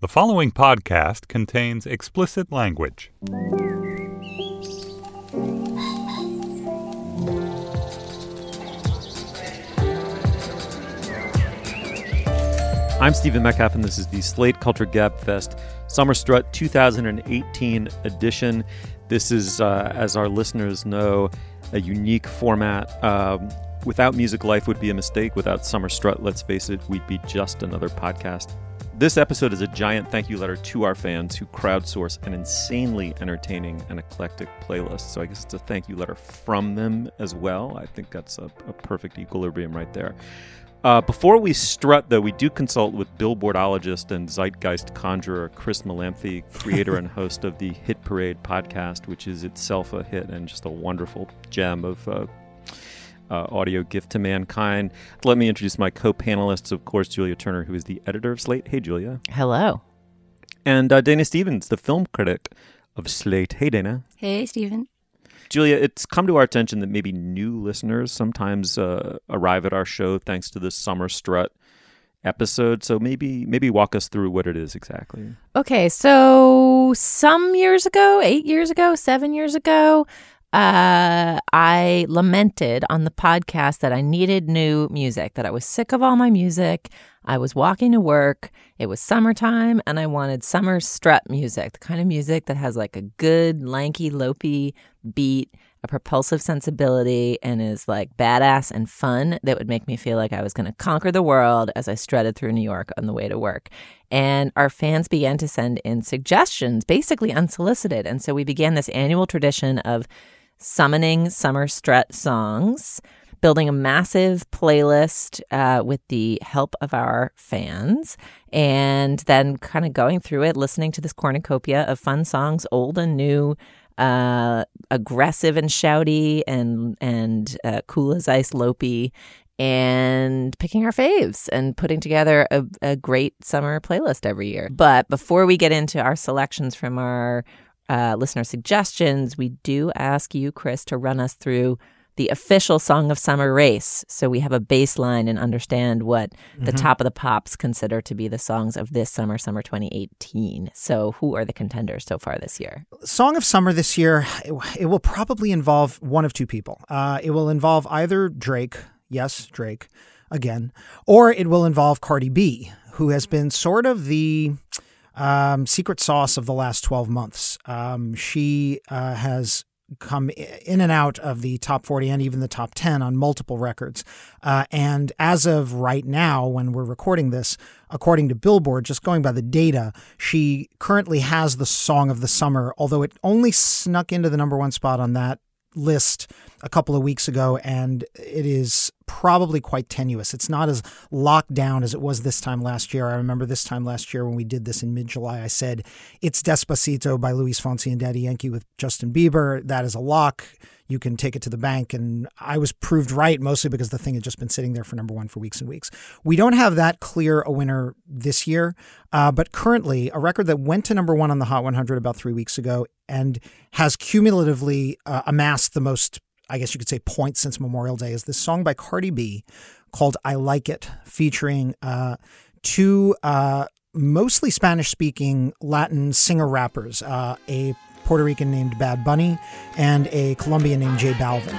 The following podcast contains explicit language. I'm Stephen Metcalf, and this is the Slate Culture Gabfest Summer Strut 2018 edition. This is, as our listeners know, a unique format. Without music, life would be a mistake. Without Summer Strut, let's face it, we'd be just another podcast. This episode is a giant thank you letter to our fans who crowdsource an insanely entertaining and eclectic playlist. So I guess it's a thank you letter from them as well. I think that's a perfect equilibrium right there. Before we strut, though, we do consult with Billboardologist and Zeitgeist conjurer Chris Malamphy, creator and host of the Hit Parade podcast, which is itself a hit and just a wonderful gem of audio gift to mankind. Let me introduce my co-panelists, of course, Julia Turner, who is the editor of Slate. Hey, Julia. Hello. And Dana Stevens, the film critic of Slate. Hey, Dana. Hey, Stephen. Julia, it's come to our attention that maybe new listeners sometimes arrive at our show thanks to this Summer Strut episode. So maybe walk us through what it is exactly. Okay, so some years ago, 8 years ago, 7 years ago, I lamented on the podcast that I needed new music, that I was sick of all my music. I was walking to work. It was summertime, and I wanted summer strut music, the kind of music that has like a good, lanky, lopey beat, a propulsive sensibility, and is like badass and fun that would make me feel like I was going to conquer the world as I strutted through New York on the way to work. And our fans began to send in suggestions, basically unsolicited. And so we began this annual tradition of summoning summer strut songs, building a massive playlist with the help of our fans, and then kind of going through it, listening to this cornucopia of fun songs, old and new, aggressive and shouty, and cool as ice lopey, and picking our faves and putting together a great summer playlist every year. But before we get into our selections from our listener suggestions, we do ask you, Chris, to run us through the official Song of Summer race, so we have a baseline and understand what the top of the pops consider to be the songs of this summer 2018. So who are the contenders so far this year? Song of Summer this year, it will probably involve one of two people. It will involve either Drake, yes, Drake, again, or it will involve Cardi B, who has been sort of the secret sauce of the last 12 months. She has come in and out of the top 40 and even the top 10 on multiple records. And as of right now, when we're recording this, according to Billboard, just going by the data, she currently has the Song of the Summer, although it only snuck into the number one spot on that list a couple of weeks ago, and it is probably quite tenuous. It's not as locked down as it was this time last year. I remember this time last year when we did this in mid-July, I said, it's Despacito by Luis Fonsi and Daddy Yankee with Justin Bieber. That is a lock. You can take it to the bank. And I was proved right, mostly because the thing had just been sitting there for number one for weeks and weeks. We don't have that clear a winner this year, but currently a record that went to number one on the Hot 100 about 3 weeks ago and has cumulatively amassed the most, I guess you could say, points since Memorial Day is this song by Cardi B called I Like It, featuring two mostly Spanish-speaking Latin singer-rappers, a Puerto Rican named Bad Bunny and a Colombian named J Balvin.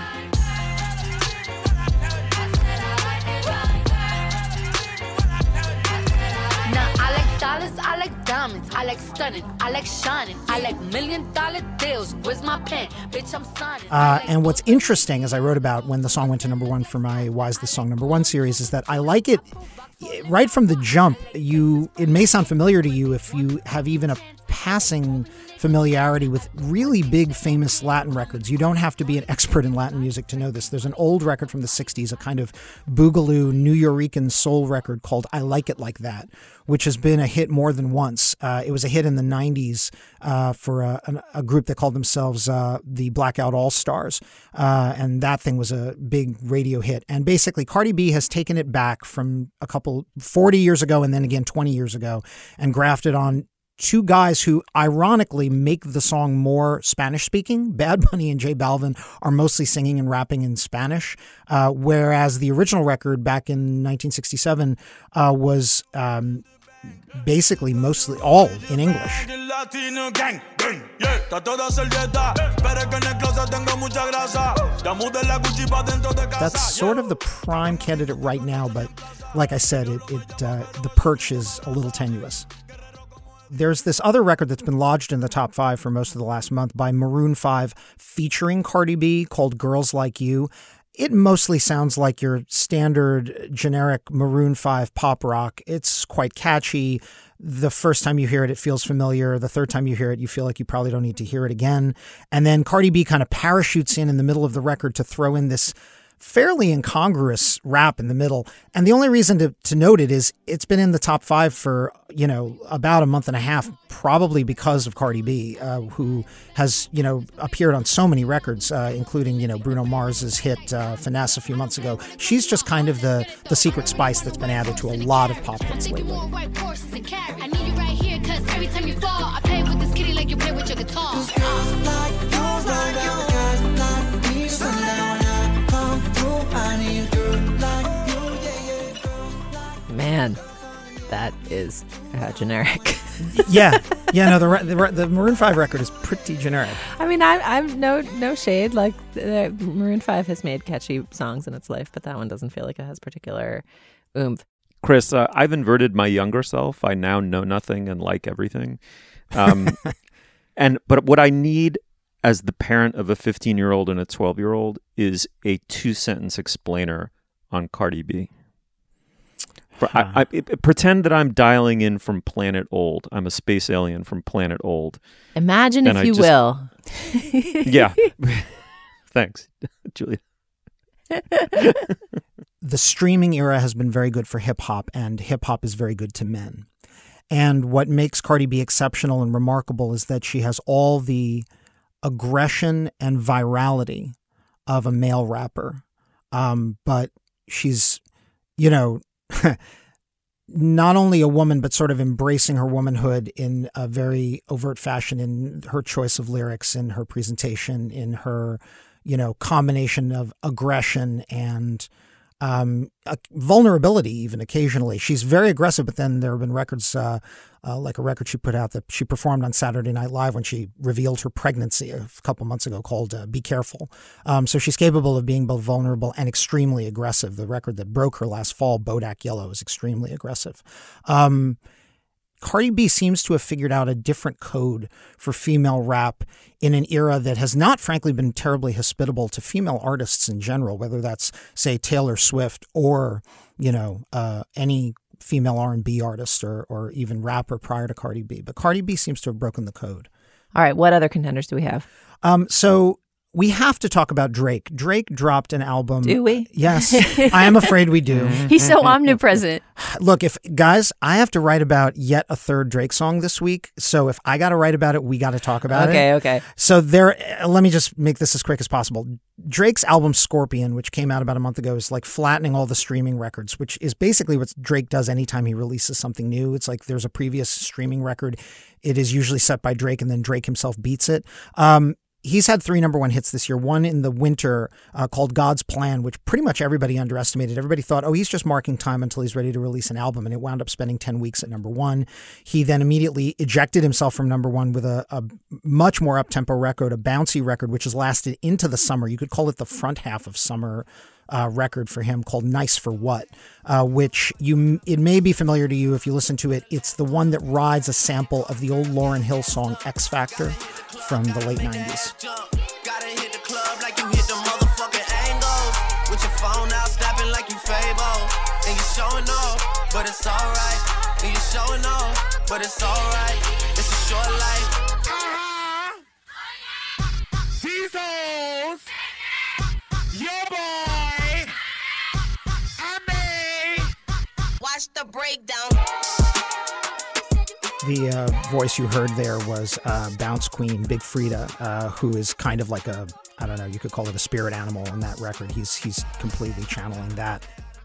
I like diamonds, I like stunning, I like shining, I like $1 million deals. Where's my pen? Bitch, I'm signing. And what's interesting, as I wrote about when the song went to number one for my Why Is This Song Number One series, is that I like it right from the jump. It may sound familiar to you if you have even a passing familiarity with really big, famous Latin records. You don't have to be an expert in Latin music to know this. There's an old record from the 60s, a kind of boogaloo New Yorican soul record called I Like It Like That, which has been a hit more than once. It was a hit in the 90s for a group that called themselves the Blackout All-Stars. And that thing was a big radio hit. And basically, Cardi B has taken it back from 40 years ago and then again 20 years ago and grafted on two guys who ironically make the song more Spanish-speaking. Bad Bunny and J Balvin are mostly singing and rapping in Spanish, whereas the original record back in 1967 was basically mostly all in English. That's sort of the prime candidate right now, but like I said, the perch is a little tenuous. There's this other record that's been lodged in the top 5 for most of the last month by Maroon 5 featuring Cardi B called Girls Like You. It mostly sounds like your standard generic Maroon 5 pop rock. It's quite catchy. The first time you hear it, it feels familiar. The third time you hear it, you feel like you probably don't need to hear it again. And then Cardi B kind of parachutes in the middle of the record to throw in this fairly incongruous rap in the middle. And the only reason to note it is it's been in the top 5 for, about a month and a half, probably because of Cardi B, who has, appeared on so many records, including, Bruno Mars's hit Finesse a few months ago. She's just kind of the secret spice that's been added to a lot of pop hits lately. I need you right here, cause every time you fall, I play with this kitty like you play with your guitar. Man, that is generic. Yeah. No, the Maroon 5 record is pretty generic. I mean, I'm no shade. Like Maroon 5 has made catchy songs in its life, but that one doesn't feel like it has particular oomph. Chris, I've inverted my younger self. I now know nothing and like everything. But what I need as the parent of a 15-year-old and a 12-year-old is a 2-sentence explainer on Cardi B. Pretend that I'm dialing in from planet old. I'm a space alien from planet old. Imagine, if you will. Yeah. Thanks, Julia. The streaming era has been very good for hip hop, and hip hop is very good to men. And what makes Cardi B exceptional and remarkable is that she has all the aggression and virality of a male rapper. But she's, not only a woman, but sort of embracing her womanhood in a very overt fashion in her choice of lyrics, in her presentation, in her, combination of aggression and vulnerability even occasionally. She's very aggressive, but then there have been records like a record she put out that she performed on Saturday Night Live when she revealed her pregnancy a couple months ago called Be Careful. So she's capable of being both vulnerable and extremely aggressive. The record that broke her last fall, Bodak Yellow, is extremely aggressive. Cardi B seems to have figured out a different code for female rap in an era that has not, frankly, been terribly hospitable to female artists in general, whether that's, say, Taylor Swift or, any female R&B artist or even rapper prior to Cardi B. But Cardi B seems to have broken the code. All right. What other contenders do we have? So we have to talk about Drake. Drake dropped an album. Do we? Yes. I am afraid we do. He's so omnipresent. Look, I have to write about yet a third Drake song this week. So if I got to write about it, we got to talk about it. Okay. So let me just make this as quick as possible. Drake's album Scorpion, which came out about a month ago, is like flattening all the streaming records, which is basically what Drake does anytime he releases something new. It's like there's a previous streaming record. It is usually set by Drake, and then Drake himself beats it. He's had 3 number 1 hits this year. One in the winter called God's Plan, which pretty much everybody underestimated. Everybody thought, he's just marking time until he's ready to release an album. And it wound up spending 10 weeks at number 1. He then immediately ejected himself from number 1 with a much more up-tempo record, a bouncy record, which has lasted into the summer. You could call it the front half of summer record for him, called Nice for What, which it may be familiar to you if you listen to it. It's the one that rides a sample of the old Lauryn Hill song X Factor from the late 90s. Gotta hit the club like you hit the motherfucking angles. With your phone out, snapping like you Fable. And you showing off, but it's alright. And you showing off, but it's alright. It's a short life. These hoes, your boy, and me. Watch the breakdown. The voice you heard there was Bounce Queen, Big Frida, who is kind of like you could call it a spirit animal in that record. He's completely channeling that.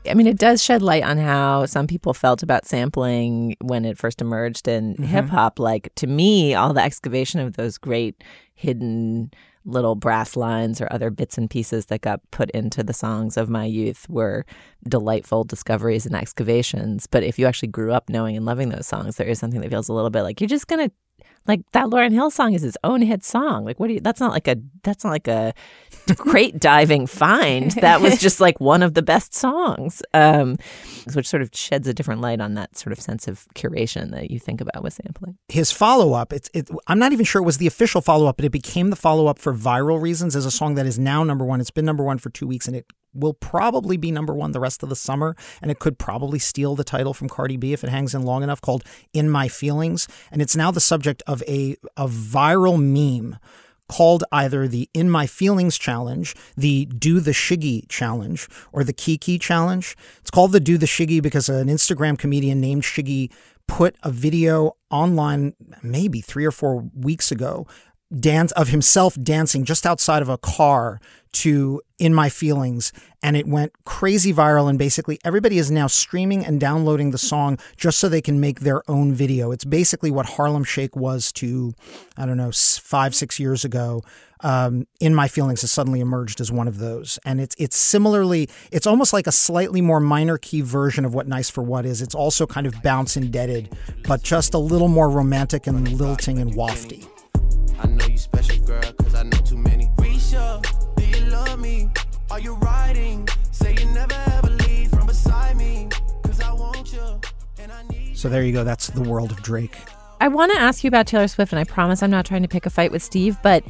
I mean, it does shed light on how some people felt about sampling when it first emerged in hip hop. Like, to me, all the excavation of those great hidden little brass lines or other bits and pieces that got put into the songs of my youth were delightful discoveries and excavations. But if you actually grew up knowing and loving those songs, there is something that feels a little bit like you're just going to, like, that Lauryn Hill song is his own hit song. Like, what do you, that's not like a crate diving find. That was just like one of the best songs, which sort of sheds a different light on that sort of sense of curation that you think about with sampling. His follow-up, I'm not even sure it was the official follow-up, but it became the follow-up for viral reasons as a song that is now number one. It's been number one for 2 weeks, and it will probably be number one the rest of the summer, and it could probably steal the title from Cardi B if it hangs in long enough, called In My Feelings. And it's now the subject of a viral meme called either the In My Feelings Challenge, the Do the Shiggy Challenge, or the Kiki Challenge. It's called the Do the Shiggy because an Instagram comedian named Shiggy put a video online maybe 3 or 4 weeks ago of himself dancing just outside of a car to In My Feelings, and it went crazy viral, and basically everybody is now streaming and downloading the song just so they can make their own video. It's basically what Harlem Shake was to, I don't know, 5-6 years ago. In My Feelings has suddenly emerged as one of those, and it's similarly, it's almost like a slightly more minor key version of what Nice for What is. It's also kind of bounce indebted, but just a little more romantic and lilting and wafty. I know you special, girl, cause I know too many. Risha, do you love me? Are you riding? Say you never ever leave from beside me, cause I want you and I need you. So there you go. That's the world of Drake. I want to ask you about Taylor Swift, and I promise I'm not trying to pick a fight with Steve, but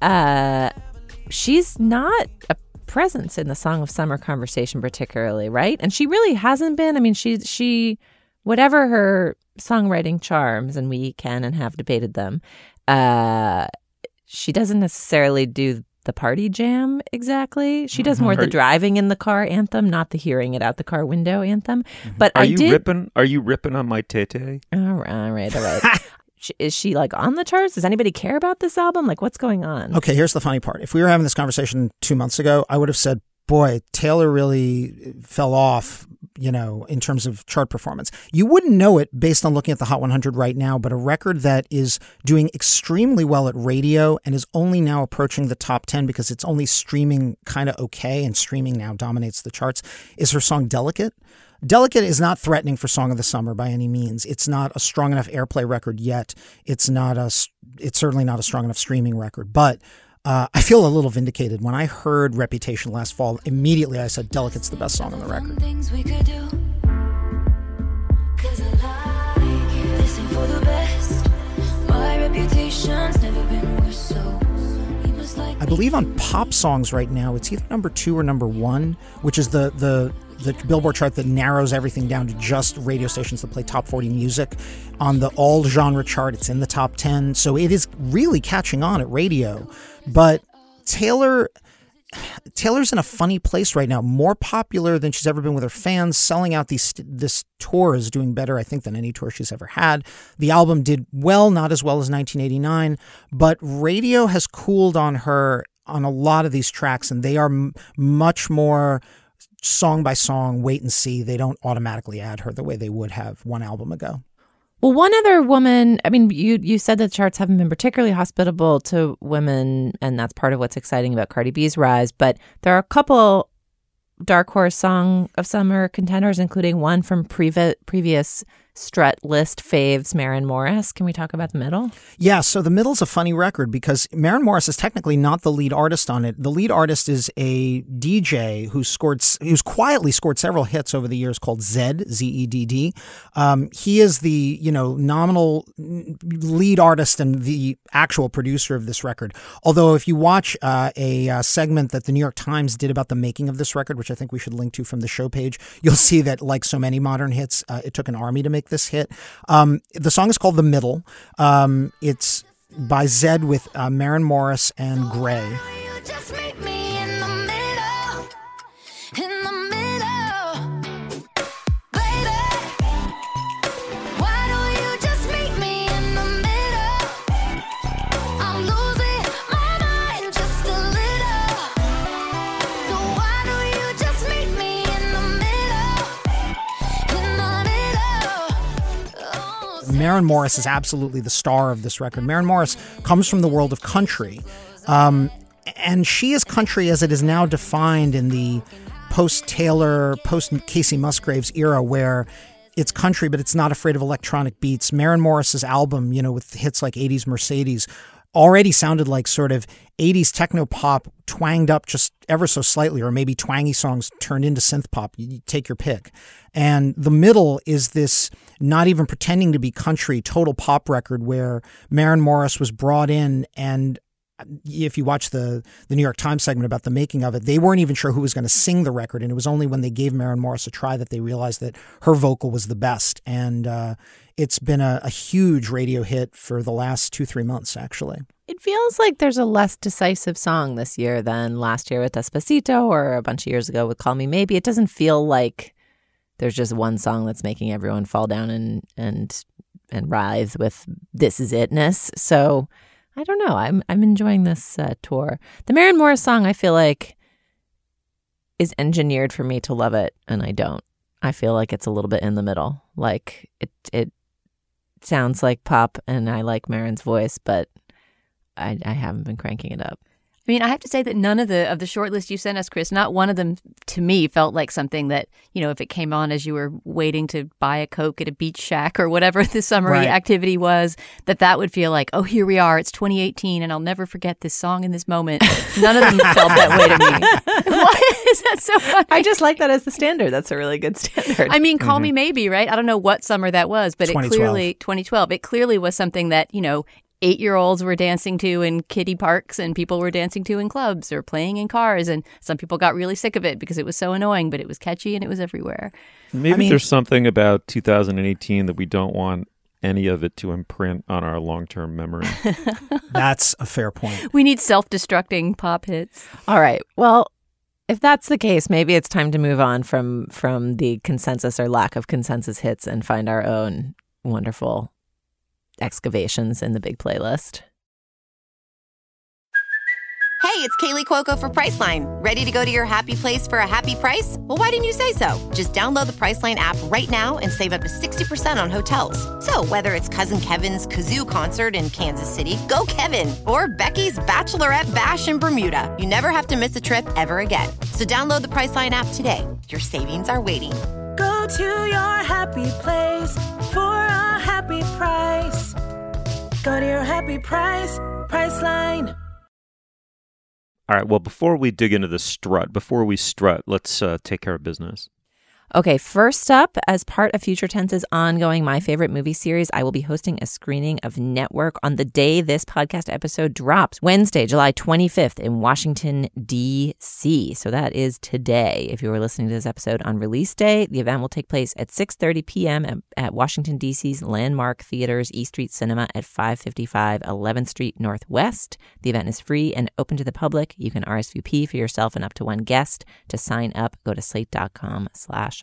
she's not a presence in the Song of Summer conversation particularly, right? And she really hasn't been. I mean, she whatever her songwriting charms, and we can and have debated them, she doesn't necessarily do the party jam exactly. She does more the driving in the car anthem, not the hearing it out the car window anthem. But Are you ripping on my tete? All right. Is she like on the charts? Does anybody care about this album? Like, what's going on? Okay, here's the funny part. If we were having this conversation 2 months ago, I would have said, boy, Taylor really fell off, in terms of chart performance. You wouldn't know it based on looking at the Hot 100 right now, but a record that is doing extremely well at radio and is only now approaching the top 10 because it's only streaming kind of okay, and streaming now dominates the charts, is her song Delicate. Delicate is not threatening for Song of the Summer by any means. It's not a strong enough airplay record yet. It's certainly not a strong enough streaming record, but I feel a little vindicated. When I heard Reputation last fall, immediately I said Delicate's the best song on the record. Things we could do, 'cause I like it. This ain't for the best. My reputation's never been worse, so you must like. I believe on pop songs right now, it's either number 2 or number 1, which is the Billboard chart that narrows everything down to just radio stations that play top 40 music. On the all genre chart, it's in the top 10. So it is really catching on at radio. But Taylor's in a funny place right now, more popular than she's ever been with her fans, selling out this tour is doing better, I think, than any tour she's ever had. The album did well, not as well as 1989, but radio has cooled on her on a lot of these tracks, and they are much more song by song, wait and see. They don't automatically add her the way they would have one album ago. Well, one other woman, I mean, you said that charts haven't been particularly hospitable to women, and that's part of what's exciting about Cardi B's rise, but there are a couple dark horse Song of Summer contenders, including one from previous Strut list faves, Maren Morris. Can we talk about The Middle? Yeah, so The Middle's a funny record because Maren Morris is technically not the lead artist on it. The lead artist is a DJ who's quietly scored several hits over the years called Zedd, Z-E-D-D. He is the, nominal lead artist and the actual producer of this record. Although if you watch a segment that the New York Times did about the making of this record, which I think we should link to from the show page, you'll see that like so many modern hits, it took an army to make this hit. The song is called The Middle. It's by Zedd with Maren Morris and Gray. You just meet me in the middle, baby. Why don't you just meet me in the middle? I'm losing my mind just a little. So why don't you just meet me in the middle? Maren Morris is absolutely the star of this record. Maren Morris comes from the world of country. And she is country as it is now defined in the post-Taylor, post-Casey Musgraves era, where it's country, but it's not afraid of electronic beats. Maren Morris's album, with hits like 80s Mercedes, already sounded like sort of 80s techno pop twanged up just ever so slightly, or maybe twangy songs turned into synth pop. You take your pick. And the middle is this not even pretending to be country total pop record where Maren Morris was brought in, and if you watch the New York Times segment about the making of it, they weren't even sure who was going to sing the record. And it was only when they gave Maren Morris a try that they realized that her vocal was the best. And it's been a huge radio hit for the last 2-3 months, actually. It feels like there's a less decisive song this year than last year with Despacito or a bunch of years ago with Call Me Maybe. It doesn't feel like there's just one song that's making everyone fall down and writhe with this is itness. So I don't know. I'm enjoying this tour. The Maren Morris song, I feel like, is engineered for me to love it, and I don't. I feel like it's a little bit in the middle. Like it sounds like pop, and I like Maren's voice, but I haven't been cranking it up. I mean, I have to say that none of the short list you sent us, Chris, not one of them to me felt like something that, if it came on as you were waiting to buy a Coke at a beach shack or whatever the summery activity was, that would feel like, oh, here we are, it's 2018 and I'll never forget this song in this moment. None of them felt that way to me. Why is that so funny? I just like that as the standard. That's a really good standard. I mean, Call Me Maybe, right? I don't know what summer that was, but 2012. It clearly was something that, 8-year-olds were dancing to in kiddie parks and people were dancing to in clubs or playing in cars. And some people got really sick of it because it was so annoying, but it was catchy and it was everywhere. Maybe there's something about 2018 that we don't want any of it to imprint on our long-term memory. That's a fair point. We need self-destructing pop hits. All right. Well, if that's the case, maybe it's time to move on from the consensus or lack of consensus hits and find our own wonderful excavations in the big playlist. Hey, it's Kaylee Cuoco for Priceline. Ready to go to your happy place for a happy price? Well, why didn't you say so? Just download the Priceline app right now and save up to 60% on hotels. So whether it's Cousin Kevin's Kazoo Concert in Kansas City, go Kevin, or Becky's Bachelorette Bash in Bermuda, you never have to miss a trip ever again. So download the Priceline app today. Your savings are waiting. Go to your happy place for a happy price. Go to your happy price, Priceline. All right, well, before we dig into the strut, let's take care of business. Okay, first up, as part of Future Tense's ongoing My Favorite Movie series, I will be hosting a screening of Network on the day this podcast episode drops, Wednesday, July 25th in Washington, D.C. So that is today. If you are listening to this episode on release day, the event will take place at 6:30 p.m. at Washington, D.C.'s Landmark Theater's E Street Cinema at 555 11th Street Northwest. The event is free and open to the public. You can RSVP for yourself and up to one guest. To sign up, go to slate.com/live.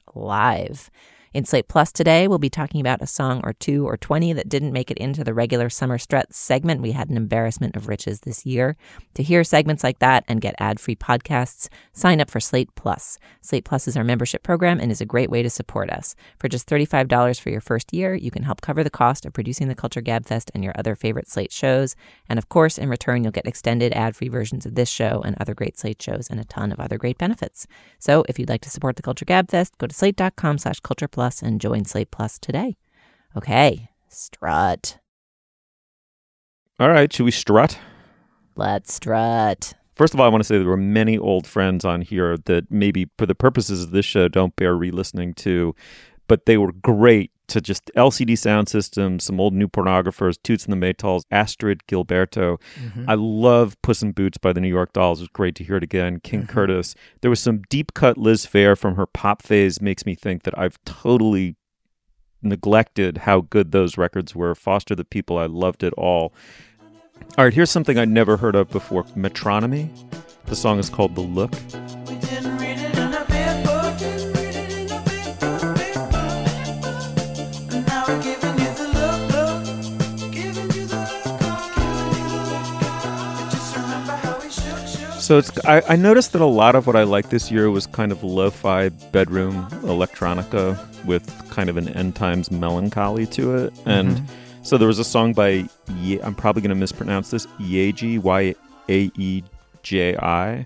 In Slate Plus today, we'll be talking about a song or 2 or 20 that didn't make it into the regular Summer Strut segment. We had an embarrassment of riches this year. To hear segments like that and get ad-free podcasts, sign up for Slate Plus. Slate Plus is our membership program and is a great way to support us. For just $35 for your first year, you can help cover the cost of producing the Culture Gabfest and your other favorite Slate shows. And of course, in return, you'll get extended ad-free versions of this show and other great Slate shows and a ton of other great benefits. So if you'd like to support the Culture Gabfest, go to slate.com/cultureplus and join Slate Plus today. Okay, strut. All right, should we strut? Let's strut. First of all, I want to say there were many old friends on here that maybe for the purposes of this show don't bear re-listening to, but they were great to just LCD Sound System, some old new pornographers, Toots and the Maytals, Astrid Gilberto. Mm-hmm. I love Puss in Boots by the New York Dolls. It was great to hear it again. King Curtis. There was some deep cut Liz Phair from her pop phase. Makes me think that I've totally neglected how good those records were. Foster the People. I loved it all. All right, here's something I'd never heard of before. Metronomy. The song is called The Look. So I noticed that a lot of what I liked this year was kind of lo-fi bedroom electronica with kind of an end times melancholy to it. And So there was a song by, I'm probably going to mispronounce this, Yaeji, Y-A-E-J-I.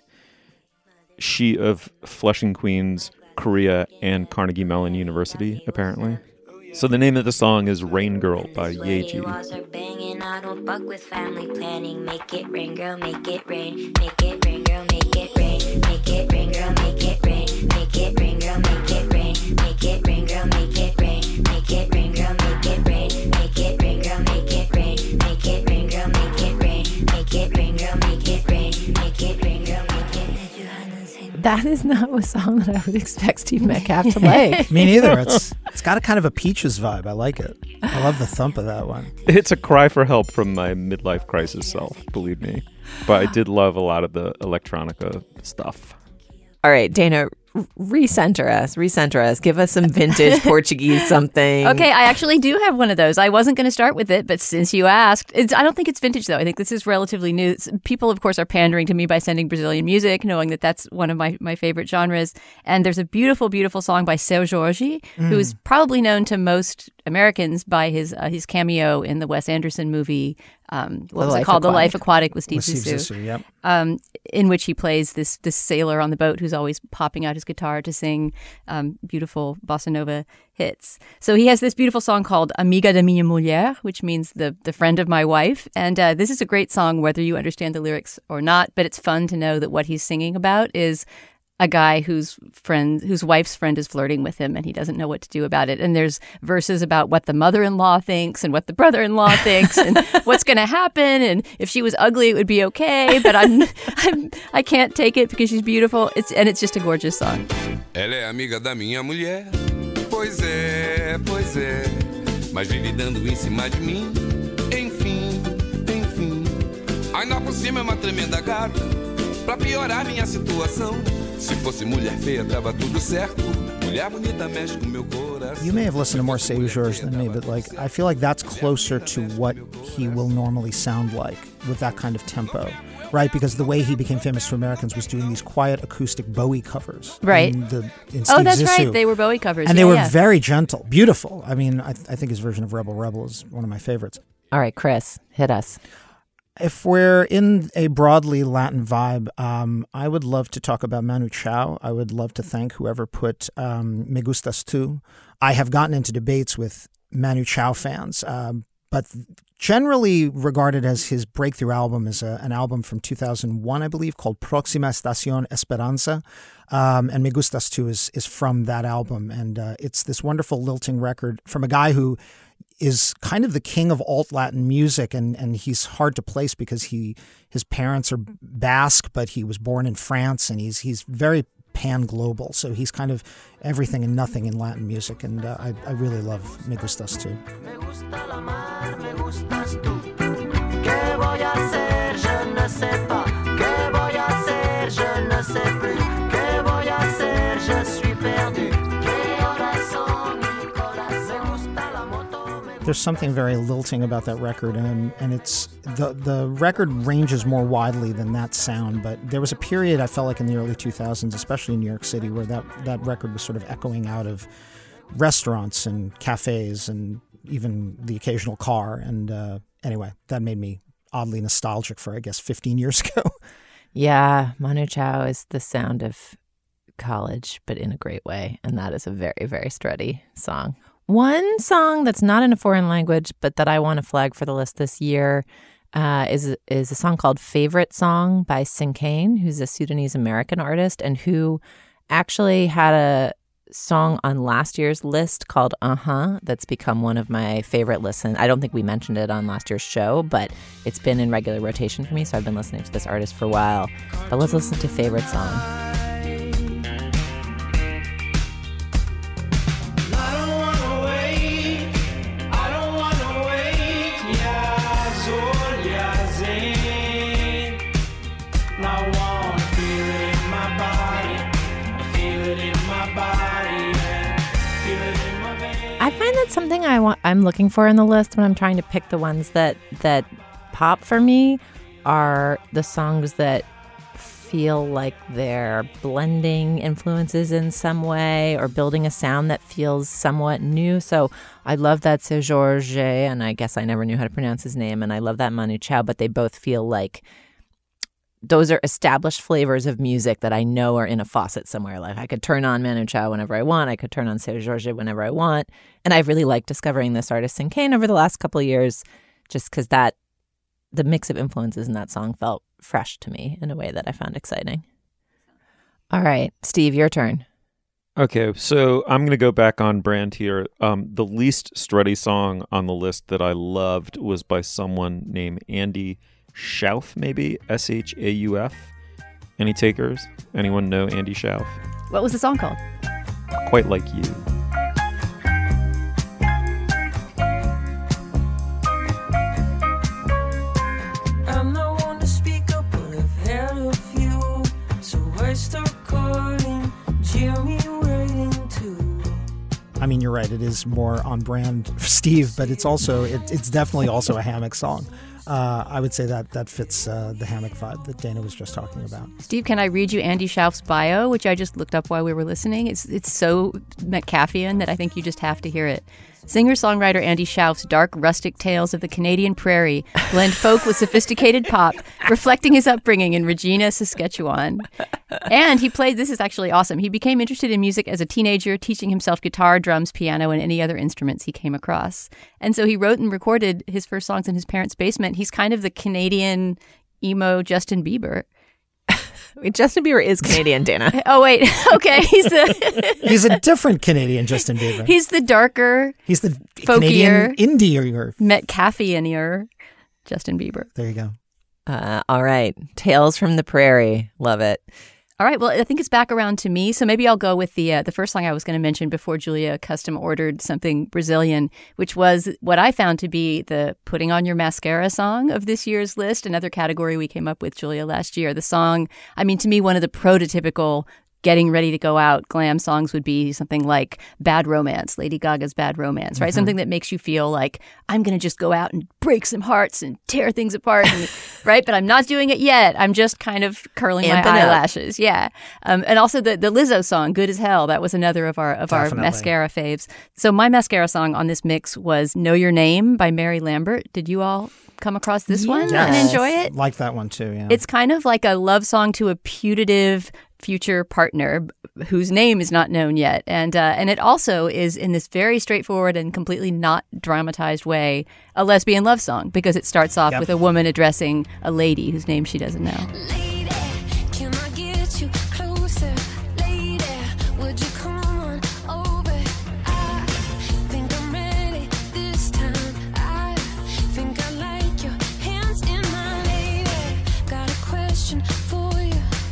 She of Flushing, Queens, Korea, and Carnegie Mellon University, apparently. So the name of the song is Rain Girl by Yaeji. I don't fuck with family planning. Make it rain, girl, make it rain. Make it rain, girl, make it rain. Make it rain, girl, make it rain. Make it rain, girl, make it rain. Make it rain, girl, make it rain. Make it rain, girl, make it rain. Make it rain, girl, make it rain. Make it rain, girl, make it rain. Make it rain, girl, make it rain. Make it rain, girl, make it rain. That is not a song that I would expect Steve Metcalf to like. Me neither. It's got a kind of a Peaches vibe. I like it. I love the thump of that one. It's a cry for help from my midlife crisis self, believe me. But I did love a lot of the electronica stuff. All right, Dana, recenter us. Give us some vintage Portuguese something. Okay, I actually do have one of those. I wasn't going to start with it, but since you asked, I don't think it's vintage, though. I think this is relatively new. People, of course, are pandering to me by sending Brazilian music, knowing that that's one of my favorite genres. And there's a beautiful, beautiful song by Seu Jorge, who is probably known to most Americans by his cameo in the Wes Anderson movie, what was it called? The Life Aquatic with Steve Zissou. Yep. In which he plays this sailor on the boat who's always popping out his guitar to sing beautiful bossa nova hits. So he has this beautiful song called Amiga da Minha Mulher, which means the friend of my wife. And this is a great song, whether you understand the lyrics or not. But it's fun to know that what he's singing about is a guy whose wife's friend is flirting with him and he doesn't know what to do about it. And there's verses about what the mother-in-law thinks and what the brother-in-law thinks and what's going to happen. And if she was ugly, it would be okay. But I can't take it because she's beautiful. It's just a gorgeous song. Ela é amiga da minha mulher. Pois é. Mas vive dando em cima de mim. Enfim. Ainda por cima é uma tremenda gata. Pra piorar minha situação. Se fosse mulher feia, tava tudo certo. Mulher bonita mexe com meu coração. You may have listened to more Seu Jorge than me, but I feel like that's closer to what he will normally sound like with that kind of tempo. Right, because the way he became famous to Americans was doing these quiet acoustic Bowie covers. Right. In Steve that's Zissou. right. They were Bowie covers. And they were very gentle, beautiful. I mean, I think his version of Rebel Rebel is one of my favorites. All right, Chris, hit us. If we're in a broadly Latin vibe, I would love to talk about Manu Chao. I would love to thank whoever put Me Gustas Tu. I have gotten into debates with Manu Chao fans, but generally regarded as his breakthrough album is an album from 2001, I believe, called Próxima Estación Esperanza. And Me Gustas Tu is from that album. And it's this wonderful lilting record from a guy who is kind of the king of alt-Latin music, and he's hard to place because his parents are Basque, but he was born in France, and he's very pan-global. So he's kind of everything and nothing in Latin music, and I really love Me Gustas Tu. Me gusta la mar, me gustas tú. ¿Qué voy a hacer? Je ne sais pas. ¿Qué voy a hacer? Je ne sais plus. ¿Qué voy a hacer? Je suis perdu. There's something very lilting about that record, and it's the record ranges more widely than that sound. But there was a period I felt like in the early 2000s, especially in New York City, where that record was sort of echoing out of restaurants and cafes and even the occasional car. And anyway, that made me oddly nostalgic for, I guess, 15 years ago. Yeah, Manu Chao is the sound of college, but in a great way. And that is a very, very strutty song. One song that's not in a foreign language, but that I want to flag for the list this year is a song called Favorite Song by Sinkane, who's a Sudanese-American artist and who actually had a song on last year's list called that's become one of my favorite listens. I don't think we mentioned it on last year's show, but it's been in regular rotation for me, so I've been listening to this artist for a while. But let's listen to Favorite Song. I find that something I'm looking for in the list when I'm trying to pick the ones that pop for me are the songs that feel like they're blending influences in some way or building a sound that feels somewhat new. So I love that Seu Jorge, and I guess I never knew how to pronounce his name, and I love that Manu Chao, but they both feel like those are established flavors of music that I know are in a faucet somewhere. Like I could turn on Manu Chao whenever I want. I could turn on Seu Jorge whenever I want. And I've really liked discovering this artist in Kane over the last couple of years, just because the mix of influences in that song felt fresh to me in a way that I found exciting. All right, Steve, your turn. Okay, so I'm going to go back on brand here. The least strutty song on the list that I loved was by someone named Andy Shauf, maybe Shauf. Any takers? Anyone know Andy Shauf? What was the song called? Quite Like You. I'm not one to speak up, but I've had a few, so I start calling Jimmy waiting too. I mean, you're right. It is more on brand for Steve, but it's also it's definitely also a hammock song. I would say that fits the hammock vibe that Dana was just talking about. Steve, can I read you Andy Shauf's bio, which I just looked up while we were listening? It's so Metcalfian that I think you just have to hear it. Singer-songwriter Andy Shauf's dark, rustic tales of the Canadian prairie blend folk with sophisticated pop, reflecting his upbringing in Regina, Saskatchewan. And this is actually awesome, he became interested in music as a teenager, teaching himself guitar, drums, piano, and any other instruments he came across. And so he wrote and recorded his first songs in his parents' basement. He's kind of the Canadian emo Justin Bieber. Justin Bieber is Canadian, Dana. Oh, wait. Okay. He's a different Canadian Justin Bieber. He's the darker, he's the folkier, Canadian indie-er, Metcalfian-er Justin Bieber. There you go. All right. Tales from the Prairie. Love it. All right. Well, I think it's back around to me. So maybe I'll go with the first song I was going to mention before Julia custom ordered something Brazilian, which was what I found to be the Putting On Your Mascara song of this year's list, another category we came up with, Julia, last year. The song, I mean, to me, one of the prototypical getting ready to go out glam songs would be something like Bad Romance, Lady Gaga's Bad Romance, right? Mm-hmm. Something that makes you feel like I'm going to just go out and break some hearts and tear things apart, and, right? But I'm not doing it yet. I'm just kind of curling my eyelashes. Yeah. And also the Lizzo song, Good as Hell. That was another of our mascara faves. So my mascara song on this mix was Know Your Name by Mary Lambert. Did you all come across this one and enjoy it? Like that one too, yeah. It's kind of like a love song to a putative future partner whose name is not known yet. And it also is, in this very straightforward and completely not dramatized way, a lesbian love song, because it starts off with a woman addressing a lady whose name she doesn't know. Lady, can I get you closer? Lady, would you come on over? I think I'm ready this time. I think I like your hands in my lady. Got a question for you.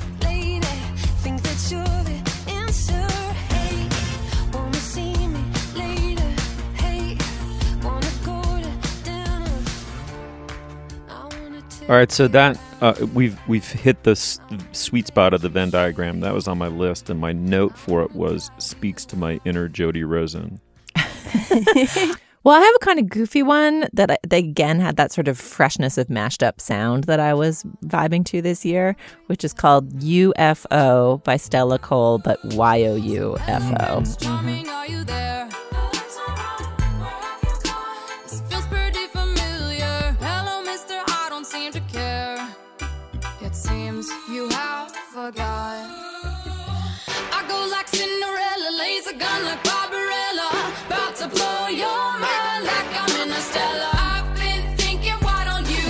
All right, so that we've hit the sweet spot of the Venn diagram. That was on my list, and my note for it was speaks to my inner Jody Rosen. Well, I have a kind of goofy one that they again had that sort of freshness of mashed up sound that I was vibing to this year, which is called UFO by Stella Cole, but YOUFO. Mm-hmm. Are you there? This feels pretty familiar. Hello, mister, I don't seem to care. It seems you have forgot. I go like Cinderella, laser gun like Barbarella, about to blow your mind like I'm in a Stella. I've been thinking, why don't you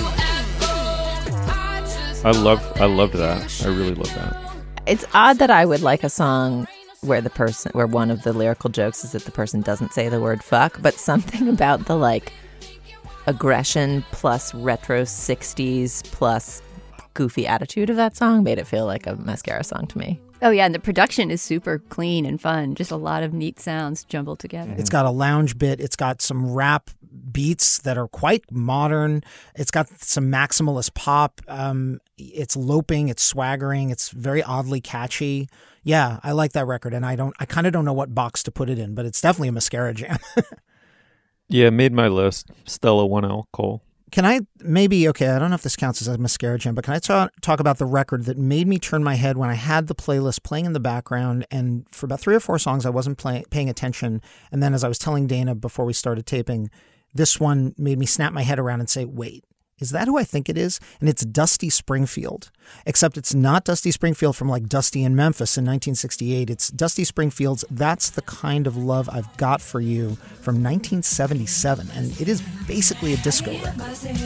echo? I loved that. I really love that. It's odd that I would like a song where one of the lyrical jokes is that the person doesn't say the word fuck, but something about the like aggression plus retro 60s plus goofy attitude of that song made it feel like a mascara song to me. Oh, yeah, and the production is super clean and fun. Just a lot of neat sounds jumbled together. It's got a lounge bit. It's got some rap beats that are quite modern. It's got some maximalist pop. It's loping. It's swaggering. It's very oddly catchy. Yeah, I like that record, and I kind of don't know what box to put it in, but it's definitely a mascara jam. Yeah, made my list. Stella 1L Cole. I maybe, okay, I don't know if this counts as a mascara jam, but can I talk about the record that made me turn my head when I had the playlist playing in the background, and for about 3 or 4 songs I wasn't paying attention, and then as I was telling Dana before we started taping, this one made me snap my head around and say, wait, is that who I think it is? And it's Dusty Springfield, except it's not Dusty Springfield from like Dusty in Memphis in 1968. It's Dusty Springfield's That's the Kind of Love I've Got for You from 1977. And it is basically a disco record.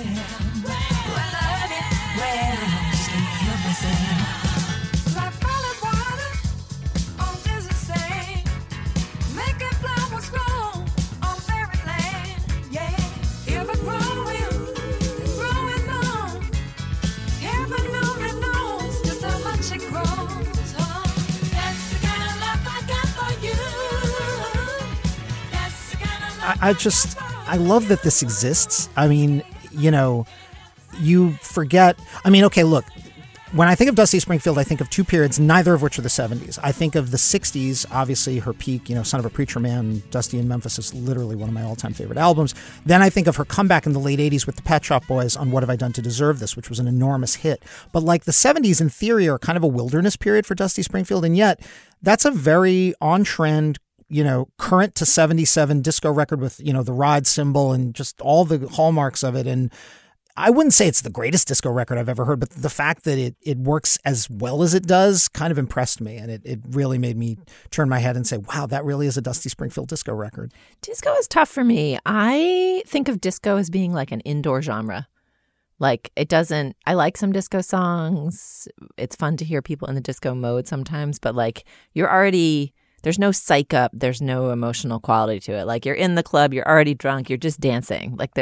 I love that this exists. I mean, you know, you forget. I mean, okay, look, when I think of Dusty Springfield, I think of 2 periods, neither of which are the 70s. I think of the 60s, obviously her peak, you know, Son of a Preacher Man, Dusty in Memphis is literally one of my all-time favorite albums. Then I think of her comeback in the late 80s with the Pet Shop Boys on What Have I Done to Deserve This, which was an enormous hit. But like the 70s in theory are kind of a wilderness period for Dusty Springfield, and yet that's a very on-trend, you know, current to 77 disco record with, you know, the ride cymbal and just all the hallmarks of it. And I wouldn't say it's the greatest disco record I've ever heard, but the fact that it works as well as it does kind of impressed me. And it really made me turn my head and say, wow, that really is a Dusty Springfield disco record. Disco is tough for me. I think of disco as being like an indoor genre. Like I like some disco songs. It's fun to hear people in the disco mode sometimes, but like there's no psych up. There's no emotional quality to it. Like you're in the club, you're already drunk, you're just dancing. Like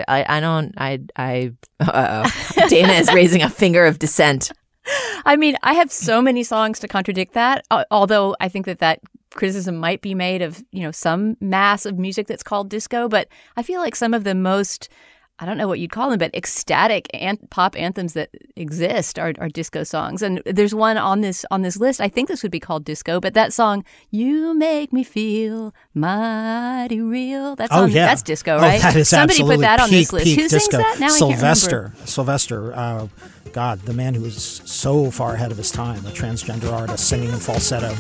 Dana is raising a finger of dissent. I mean, I have so many songs to contradict that. Although I think that criticism might be made of, you know, some mass of music that's called disco. But I feel like some of the most, I don't know what you'd call them, but ecstatic pop anthems that exist are disco songs. And there's one on this list. I think this would be called disco, but that song, "You Make Me Feel Mighty Real," that's disco, right? That is Somebody put that on this list. Who disco. sings that? Now Sylvester. God, the man who was so far ahead of his time, a transgender artist singing in falsetto.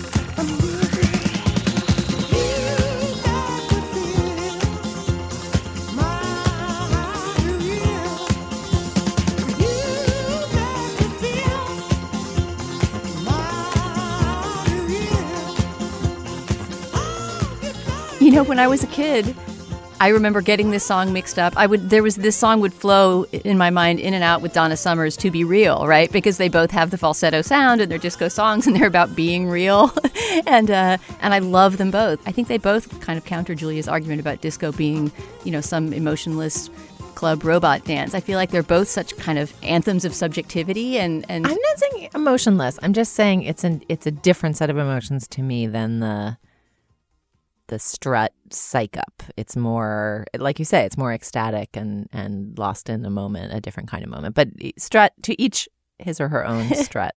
You know, when I was a kid, I remember getting this song mixed up. This song would flow in my mind in and out with Donna Summer's "To Be Real," right? Because they both have the falsetto sound and they're disco songs and they're about being real. and I love them both. I think they both kind of counter Julia's argument about disco being, you know, some emotionless club robot dance. I feel like they're both such kind of anthems of subjectivity and I'm not saying emotionless. I'm just saying it's a different set of emotions to me than the strut psych up. It's more, like you say, it's more ecstatic and lost in the moment, a different kind of moment. But strut, to each his or her own strut.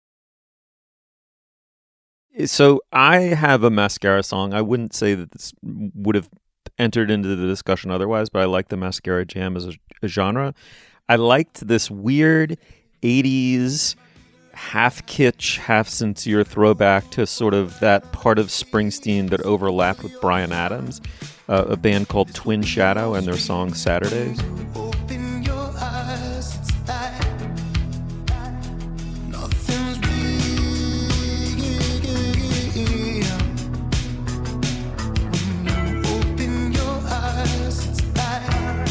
So I have a mascara song. I wouldn't say that this would have entered into the discussion otherwise, but I like the mascara jam as a genre. I liked this weird 80s half kitsch, half sincere throwback to sort of that part of Springsteen that overlapped with Bryan Adams, a band called Twin Shadow and their song Saturdays. Open your eyes, it's like nothing's real. When you open your eyes, it's like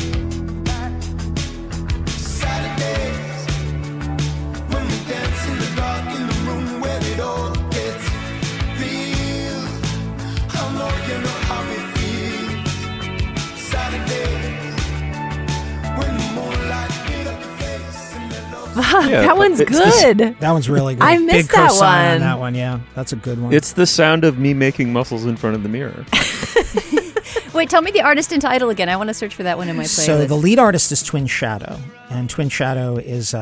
Saturdays when we dance in the dark in the room where it all gets real. I know you know how it feels. Saturdays when the moonlight hit up your face and the love. That one's good. That one's really good. I missed Big that cosign on one. that one, yeah. That's a good one. It's the sound of me making muscles in front of the mirror. Wait, tell me the artist and title again. I want to search for that one in my playlist. So the lead artist is Twin Shadow, and Twin Shadow is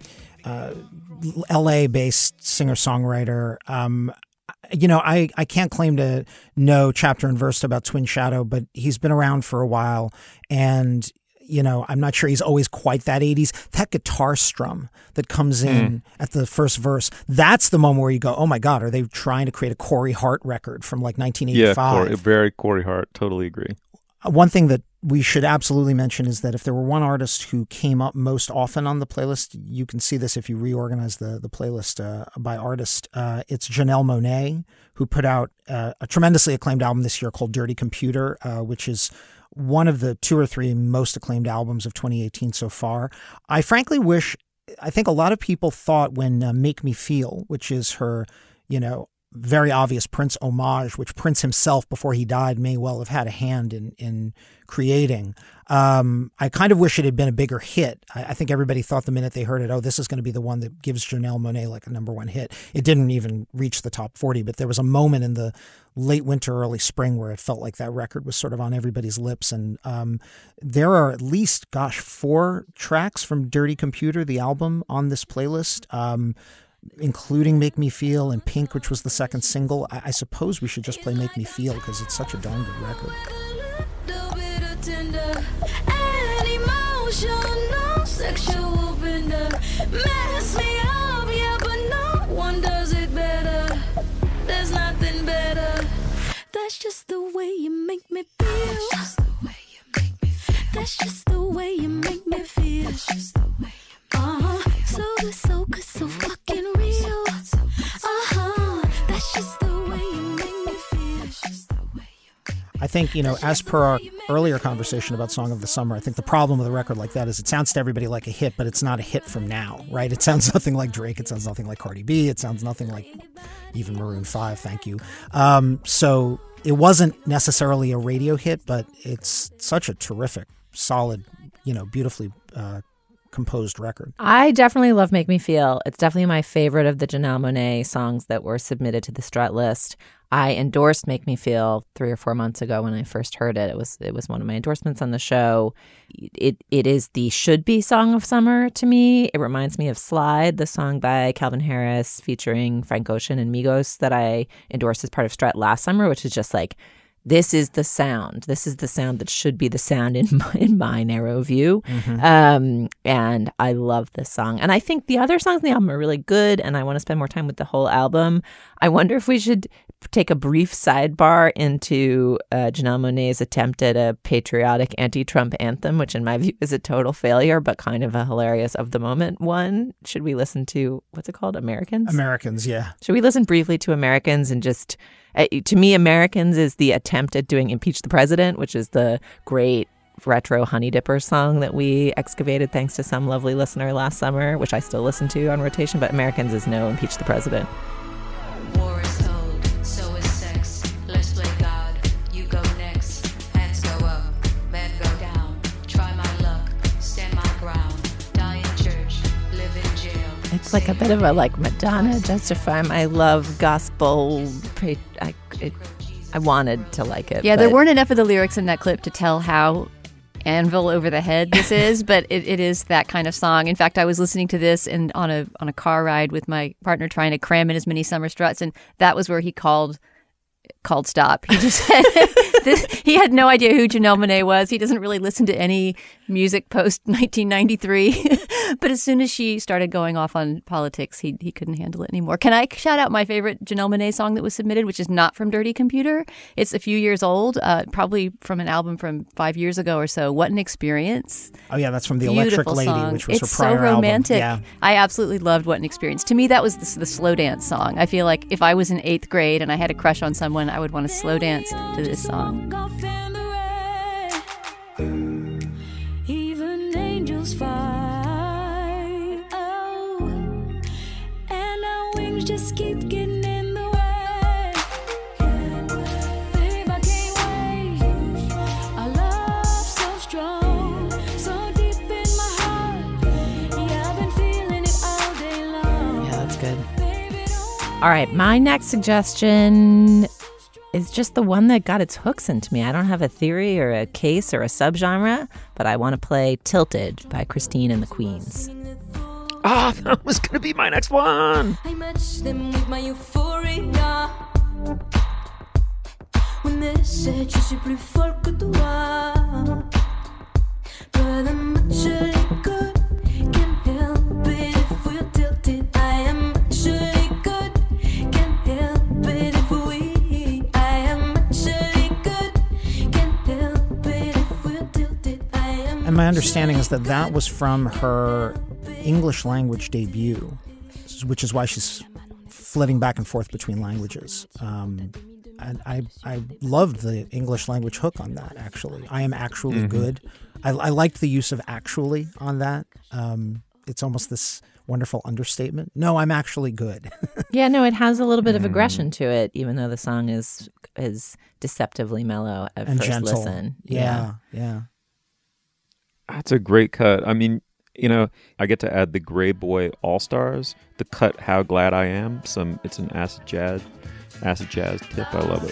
LA-based singer-songwriter. You know, I can't claim to know chapter and verse about Twin Shadow, but he's been around for a while, and I'm not sure he's always quite that 80s. That guitar strum that comes in at the first verse, that's the moment where you go, oh my God, are they trying to create a Corey Hart record from like 1985? Yeah, very Corey Hart. Totally agree. One thing that we should absolutely mention is that if there were one artist who came up most often on the playlist, you can see this if you reorganize the playlist by artist. It's Janelle Monáe, who put out a tremendously acclaimed album this year called Dirty Computer, which is one of the 2 or 3 most acclaimed albums of 2018 so far. I frankly I think a lot of people thought when Make Me Feel, which is her, very obvious Prince homage, which Prince himself, before he died, may well have had a hand in creating. I kind of wish it had been a bigger hit. I think everybody thought the minute they heard it, oh, this is going to be the one that gives Janelle Monáe like a #1 hit. It didn't even reach the top 40, but there was a moment in the late winter, early spring where it felt like that record was sort of on everybody's lips. And there are at least, 4 tracks from Dirty Computer, the album, on this playlist. Including Make Me Feel and Pink, which was the second single. I suppose we should just play Make Me Feel because it's such a darn good record. Sexual bender, mess me up, yeah, but no one does it better. There's nothing better. That's just the way you make me feel. That's just the way you make me feel. That's just the way you make me feel. That's just the way so good, so fucking real. That's just the way you make me feel. That's just the way you make me feel. I think, as per our earlier conversation about Song of the Summer, I think the problem with a record like that is it sounds to everybody like a hit, but it's not a hit from now, right? It sounds nothing like Drake. It sounds nothing like Cardi B. It sounds nothing like even Maroon 5, thank you. So it wasn't necessarily a radio hit, but it's such a terrific, solid, beautifully composed record. I definitely love Make Me Feel. It's definitely my favorite of the Janelle Monáe songs that were submitted to the Strut list. I endorsed Make Me Feel 3 or 4 months ago when I first heard it. It was one of my endorsements on the show. It is the should-be song of summer to me. It reminds me of Slide, the song by Calvin Harris featuring Frank Ocean and Migos that I endorsed as part of Strut last summer, which is just like, this is the sound. This is the sound that should be the sound in my narrow view. Mm-hmm. And I love this song. And I think the other songs in the album are really good, and I want to spend more time with the whole album. I wonder if we should take a brief sidebar into Janelle Monáe's attempt at a patriotic anti-Trump anthem, which in my view is a total failure, but kind of a hilarious of the moment one. Should we listen to, what's it called? Americans? Americans, yeah. Should we listen briefly to Americans and just... to me, Americans is the attempt at doing Impeach the President, which is the great retro Honey Dipper song that we excavated thanks to some lovely listener last summer, which I still listen to on rotation. But Americans is no Impeach the President. War is cold, so is sex. Let's play God. You go next. Hands go up, men go down. Try my luck, stand my ground. Die in church, live in jail. It's like a bit of a Madonna, Justify My Love gospel. I wanted to like it. Yeah, there weren't enough of the lyrics in that clip to tell how anvil over the head this is, but it is that kind of song. In fact, I was listening to this on a car ride with my partner trying to cram in as many summer struts, and that was where he called stop. He just said he had no idea who Janelle Monáe was. He doesn't really listen to any music post 1993. But as soon as she started going off on politics, he couldn't handle it anymore. Can I shout out my favorite Janelle Monáe song that was submitted, which is not from Dirty Computer? It's a few years old, probably from an album from 5 years ago or so. What an Experience. Oh, yeah, that's from The Beautiful Electric Lady, song. which was it's her prior so romantic. album. Yeah. I absolutely loved What an Experience. To me, that was the slow dance song. I feel like if I was in 8th grade and I had a crush on someone, I would want to slow dance to this song. Even angels fight. Oh, and our wings just keep getting in the way. Babe, I can't wait. Our love so strong, so deep in my heart. Yeah, I've been feeling it all day long. Yeah, that's good. All right, my next suggestion is just the one that got its hooks into me. I don't have a theory or a case or a subgenre, but I want to play Tilted by Christine and the Queens. Ah, that was going to be my next one. I match them with my euphoria. When they said je suis plus folle que toi. But But I'm actually good. Can't help it if we're tilted. I am actually good. Can't help it if we. I am actually good. Can't help it if we're tilted. I am. And my understanding is that that was from her English language debut, which is why she's flitting back and forth between languages. And I loved the English language hook on that, actually. I am actually good. I liked the use of actually on that. It's almost this wonderful understatement. No, I'm actually good. Yeah, no, it has a little bit of aggression to it, even though the song is deceptively mellow at and first gentle. listen. Yeah. That's a great cut. I mean, you know, I get to add the Grey Boy All-Stars, the cut How Glad I Am. It's an acid jazz tip. I love it.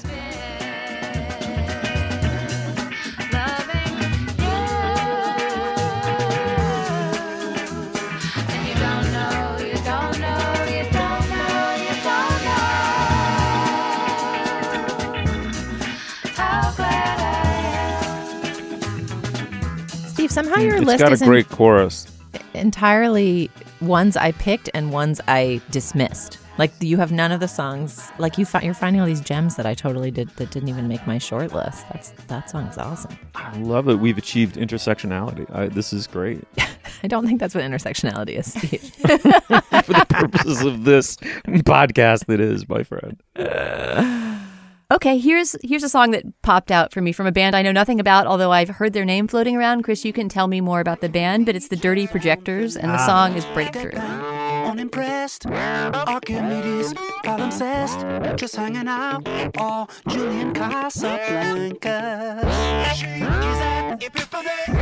Steve, somehow your list got a isn't great chorus. entirely ones I picked and ones I dismissed. Like you have none of the songs. Like you're finding all these gems that I totally did that didn't even make my short list. That song is awesome. I love it. We've achieved intersectionality. This is great. I don't think that's what intersectionality is, Steve. For the purposes of this podcast, it is, my friend. Okay, here's a song that popped out for me from a band I know nothing about, although I've heard their name floating around. Chris, you can tell me more about the band, but it's the Dirty Projectors, and the song is Breakthrough. Unimpressed, Archimedes, palimpsest, just hanging out, or Julian Casablanca. She is an epiphany,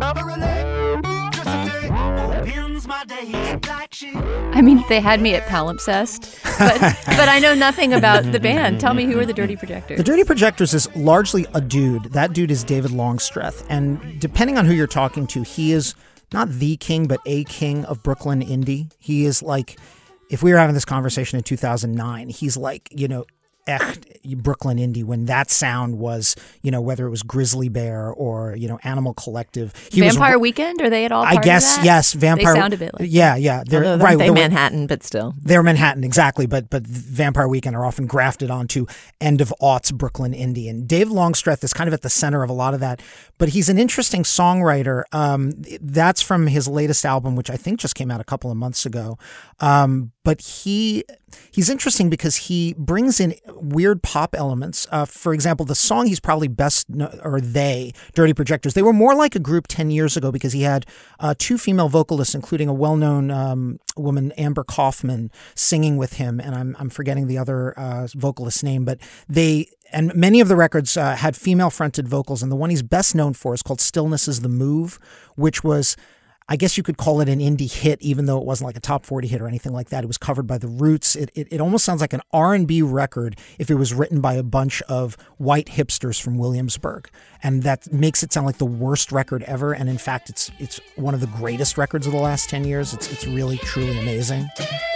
opens my days like she. I mean, they had me at palimpsest, but I know nothing about the band. Tell me, who are the Dirty Projectors? The Dirty Projectors is largely a dude. That dude is David Longstreth, and depending on who you're talking to, he is not the king, but a king of Brooklyn indie. He is like, if we were having this conversation in 2009, he's like, you know, echt Brooklyn indie, when that sound was, you know, whether it was Grizzly Bear or, you know, Animal Collective. Vampire Weekend, are they at all part I guess, of that? yes. Vampire. They sound a bit like Yeah. They're right. Manhattan, but still. They're Manhattan, exactly. But Vampire Weekend are often grafted onto end of aughts Brooklyn indie. And Dave Longstreth is kind of at the center of a lot of that. But he's an interesting songwriter. That's from his latest album, which I think just came out a couple of months ago. But he's interesting because he brings in weird pop elements. For example, the song he's probably best Dirty Projectors, they were more like a group 10 years ago because he had two female vocalists, including a well-known woman, Amber Kaufman, singing with him. And I'm forgetting the other vocalist's name, but and many of the records had female-fronted vocals. And the one he's best known for is called Stillness is the Move, which was, I guess you could call it an indie hit, even though it wasn't like a top 40 hit or anything like that. It was covered by The Roots. It almost sounds like an R&B record if it was written by a bunch of white hipsters from Williamsburg. And that makes it sound like the worst record ever. And in fact, it's one of the greatest records of the last 10 years. It's really, truly amazing.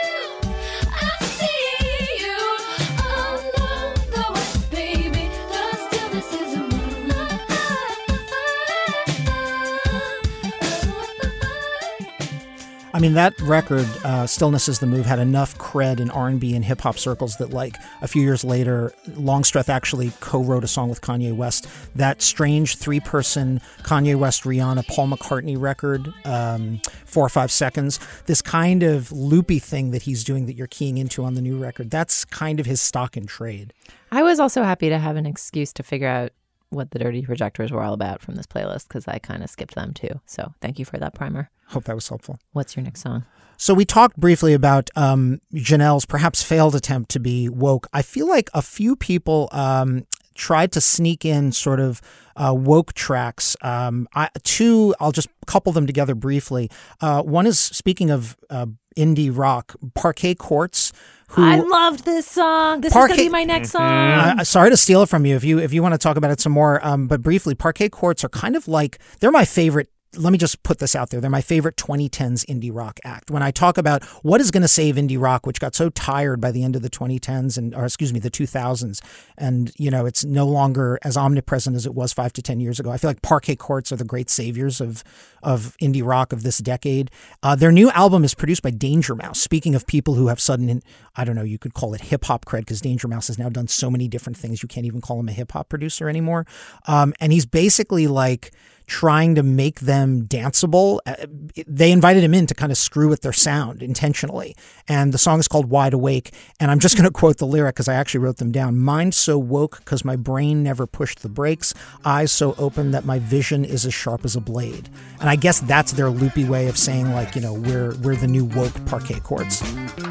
I mean, that record, Stillness is the Move, had enough cred in R&B and hip-hop circles that, like, a few years later, Longstreth actually co-wrote a song with Kanye West. That strange three-person Kanye West, Rihanna, Paul McCartney record, 4 or 5 Seconds, this kind of loopy thing that he's doing that you're keying into on the new record, that's kind of his stock in trade. I was also happy to have an excuse to figure out what the Dirty Projectors were all about from this playlist, because I kind of skipped them too. So thank you for that primer. Hope that was helpful. What's your next song? So we talked briefly about Janelle's perhaps failed attempt to be woke. I feel like a few people tried to sneak in sort of woke tracks. Two, I'll just couple them together briefly. One is, speaking of indie rock, Parquet Courts. I loved this song. This is going to be my next song. Sorry to steal it from you if you want to talk about it some more. But briefly, Parquet Courts are kind of like, they're my favorite let me just put this out there. They're my favorite 2010s indie rock act. When I talk about what is going to save indie rock, which got so tired by the end of the 2010s the 2000s, and it's no longer as omnipresent as it was 5 to 10 years ago. I feel like Parquet Courts are the great saviors of indie rock of this decade. Their new album is produced by Danger Mouse. Speaking of people who have sudden, I don't know, you could call it hip hop cred, because Danger Mouse has now done so many different things you can't even call him a hip hop producer anymore. And he's basically like trying to make them danceable. They invited him in to kind of screw with their sound intentionally. And the song is called Wide Awake. And I'm just going to quote the lyric because I actually wrote them down. Mind so woke because my brain never pushed the brakes. Eyes so open that my vision is as sharp as a blade. And I guess that's their loopy way of saying, like, we're the new woke Parquet Courts.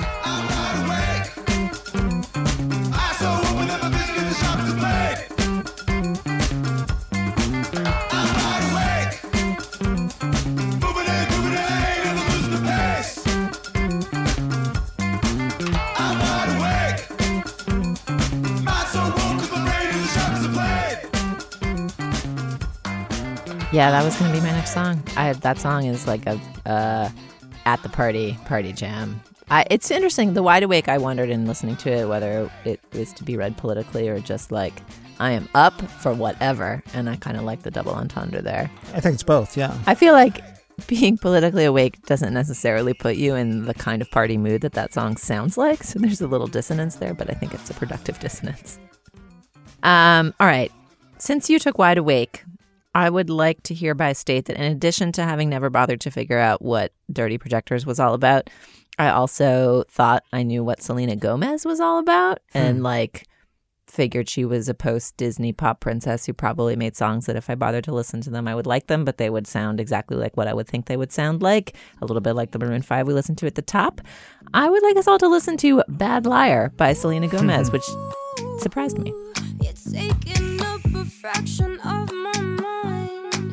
Yeah, that was going to be my next song. That song is like a at the party jam. It's interesting. The Wide Awake, I wondered in listening to it whether it was to be read politically or just like, I am up for whatever. And I kind of like the double entendre there. I think it's both, yeah. I feel like being politically awake doesn't necessarily put you in the kind of party mood that song sounds like. So there's a little dissonance there, but I think it's a productive dissonance. All right. Since you took Wide Awake, I would like to hereby state that in addition to having never bothered to figure out what Dirty Projectors was all about, I also thought I knew what Selena Gomez was all about and figured she was a post-Disney pop princess who probably made songs that if I bothered to listen to them, I would like them, but they would sound exactly like what I would think they would sound like, a little bit like the Maroon 5 we listened to at the top. I would like us all to listen to Bad Liar by Selena Gomez, which surprised me. It's taking up a fraction of my mind.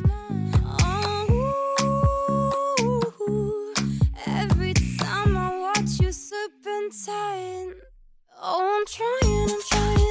Oh, every time I watch you serpentine. Oh, I'm trying. Oh,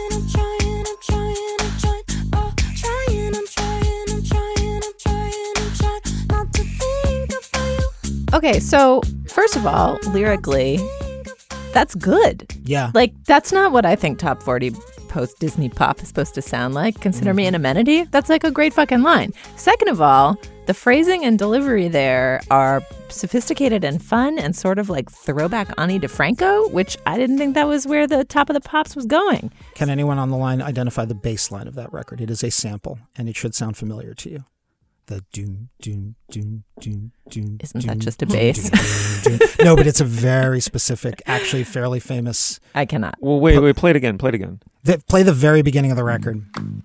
trying not to think about you. Okay, so first of all, lyrically, that's good. Yeah. That's not what I think top 40 post-Disney pop is supposed to sound like. Consider me an amenity. That's like a great fucking line. Second of all, the phrasing and delivery there are sophisticated and fun and sort of like throwback Ani DeFranco, which I didn't think that was where the top of the pops was going. Can anyone on the line identify the bass line of that record? It is a sample, and it should sound familiar to you. The doom, doom, doom, doom, doom. Isn't that just a bass? No, but it's a very specific, actually fairly famous. I cannot. Well, wait, play it again. Play the very beginning of the record.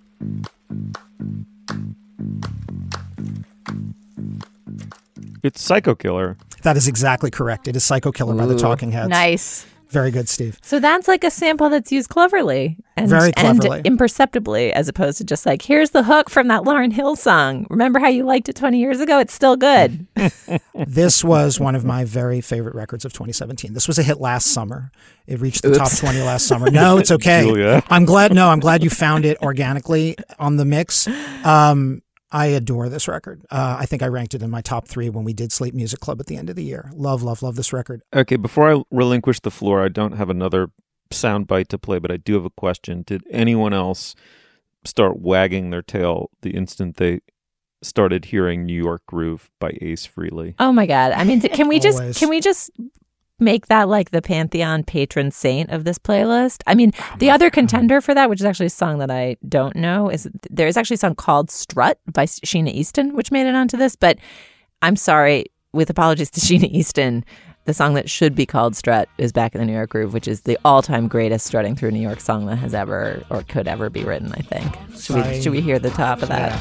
It's Psycho Killer. That is exactly correct. It is Psycho Killer by the Talking Heads. Nice. Very good, Steve. So that's like a sample that's used cleverly and, very cleverly. And imperceptibly, as opposed to just like, here's the hook from that Lauryn Hill song. Remember how you liked it 20 years ago? It's still good. This was one of my very favorite records of 2017. This was a hit last summer. It reached the top 20 last summer. No, it's okay. Julia. I'm glad you found it organically on the mix. I adore this record. I think I ranked it in my top 3 when we did Slate Music Club at the end of the year. Love, love, love this record. Okay, before I relinquish the floor, I don't have another soundbite to play, but I do have a question. Did anyone else start wagging their tail the instant they started hearing New York Groove by Ace Frehley? Oh my God. I mean, can we just make that like the pantheon patron saint of this playlist? I mean, the other contender for that, which is actually a song that I don't know, is there's actually a song called Strut by Sheena Easton, which made it onto this. But I'm sorry, with apologies to Sheena Easton, the song that should be called Strut is Back in the New York Groove, which is the all-time greatest strutting through New York song that has ever or could ever be written, I think. Should we hear the top of that?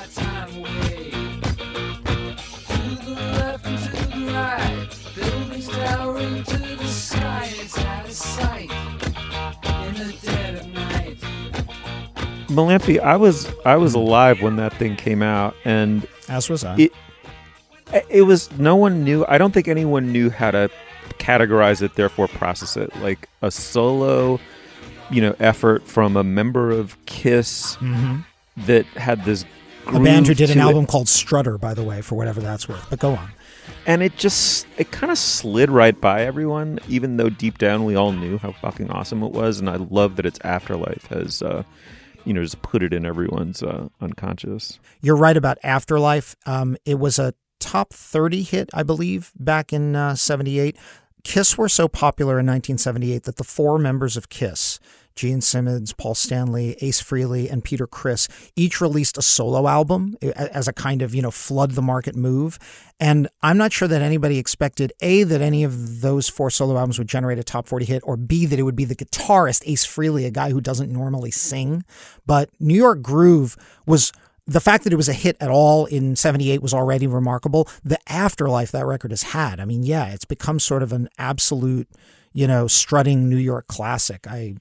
Malampy, I was alive when that thing came out, and as was I. It was, no one knew. I don't think anyone knew how to categorize it, therefore process it. Like a solo, effort from a member of Kiss that had this A band who did an album called Strutter, by the way, for whatever that's worth. But go on. And it kind of slid right by everyone, even though deep down we all knew how fucking awesome it was. And I love that its afterlife has, just put it in everyone's unconscious. You're right about Afterlife. It was a top 30 hit, I believe, back in 78. Kiss were so popular in 1978 that the four members of Kiss, Gene Simmons, Paul Stanley, Ace Frehley, and Peter Criss, each released a solo album as a kind of, flood the market move. And I'm not sure that anybody expected, A, that any of those four solo albums would generate a top 40 hit, or B, that it would be the guitarist, Ace Frehley, a guy who doesn't normally sing. But New York Groove was... The fact that it was a hit at all in 78 was already remarkable. The afterlife that record has had, it's become sort of an absolute, strutting New York classic. And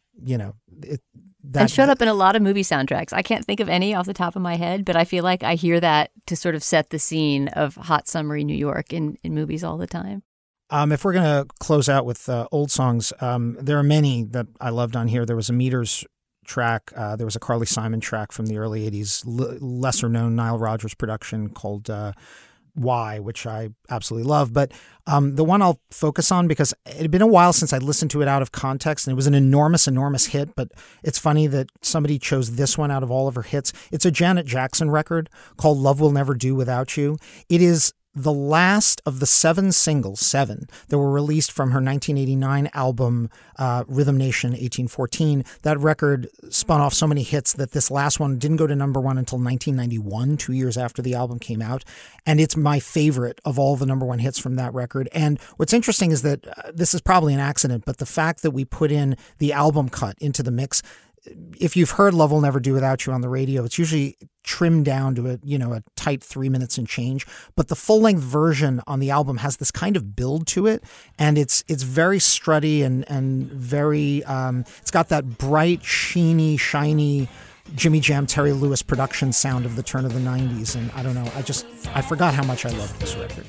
showed up in a lot of movie soundtracks. I can't think of any off the top of my head, but I feel like I hear that to sort of set the scene of hot, summery New York in movies all the time. If we're going to close out with old songs, there are many that I loved on here. There was a Meters track. There was a Carly Simon track from the early 80s, lesser known Nile Rodgers production called Why, which I absolutely love. But the one I'll focus on, because it had been a while since I listened to it out of context, and it was an enormous hit. But it's funny that somebody chose this one out of all of her hits. It's a Janet Jackson record called Love Will Never Do Without You. It is the last of the seven singles that were released from her 1989 album, Rhythm Nation 1814. That record spun off so many hits that this last one didn't go to number one until 1991, 2 years after the album came out. And it's my favorite of all the number one hits from that record. And what's interesting is that this is probably an accident, but the fact that we put in the album cut into the mix, if you've heard Love Will Never Do Without You on the radio, it's usually trimmed down to a tight 3 minutes and change. But the full-length version on the album has this kind of build to it, and it's very strutty and very it's got that bright, sheeny, shiny Jimmy Jam, Terry Lewis production sound of the turn of the 90s. And I don't know, I forgot how much I loved this record.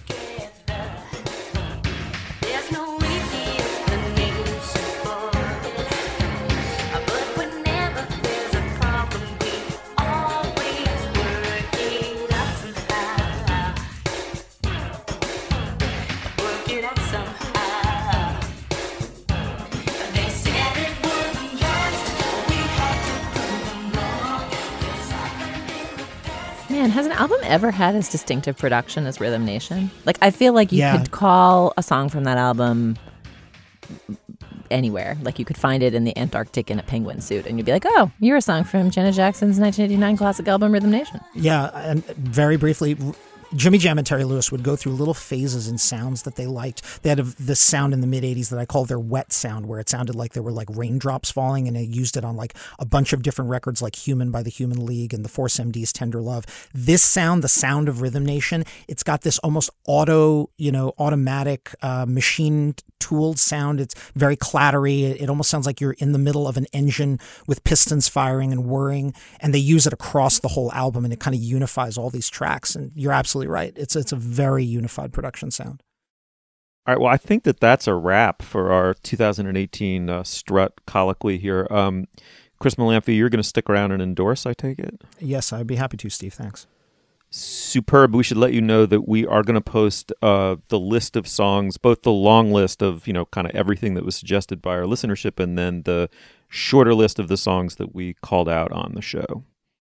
Man, has an album ever had as distinctive production as Rhythm Nation? Like, I feel like you could call a song from that album anywhere. Like, you could find it in the Antarctic in a penguin suit, and you'd be like, oh, you're a song from Janet Jackson's 1989 classic album, Rhythm Nation. Yeah, and very briefly, Jimmy Jam and Terry Lewis would go through little phases in sounds that they liked. They had this sound in the mid-'80s that I call their wet sound, where it sounded like there were like raindrops falling, and they used it on like a bunch of different records like Human by the Human League and the Force MD's Tender Love. This sound, the sound of Rhythm Nation, it's got this almost automatic machine-tooled sound. It's very clattery. It almost sounds like you're in the middle of an engine with pistons firing and whirring, and they use it across the whole album, and it kind of unifies all these tracks. And you're absolutely right. It's a very unified production sound. All right. Well, I think that's a wrap for our 2018 Strut colloquy here. Chris Molanphy, you're going to stick around and endorse, I take it? Yes, I'd be happy to, Steve. Thanks. Superb. We should let you know that we are going to post the list of songs, both the long list of, kind of everything that was suggested by our listenership, and then the shorter list of the songs that we called out on the show.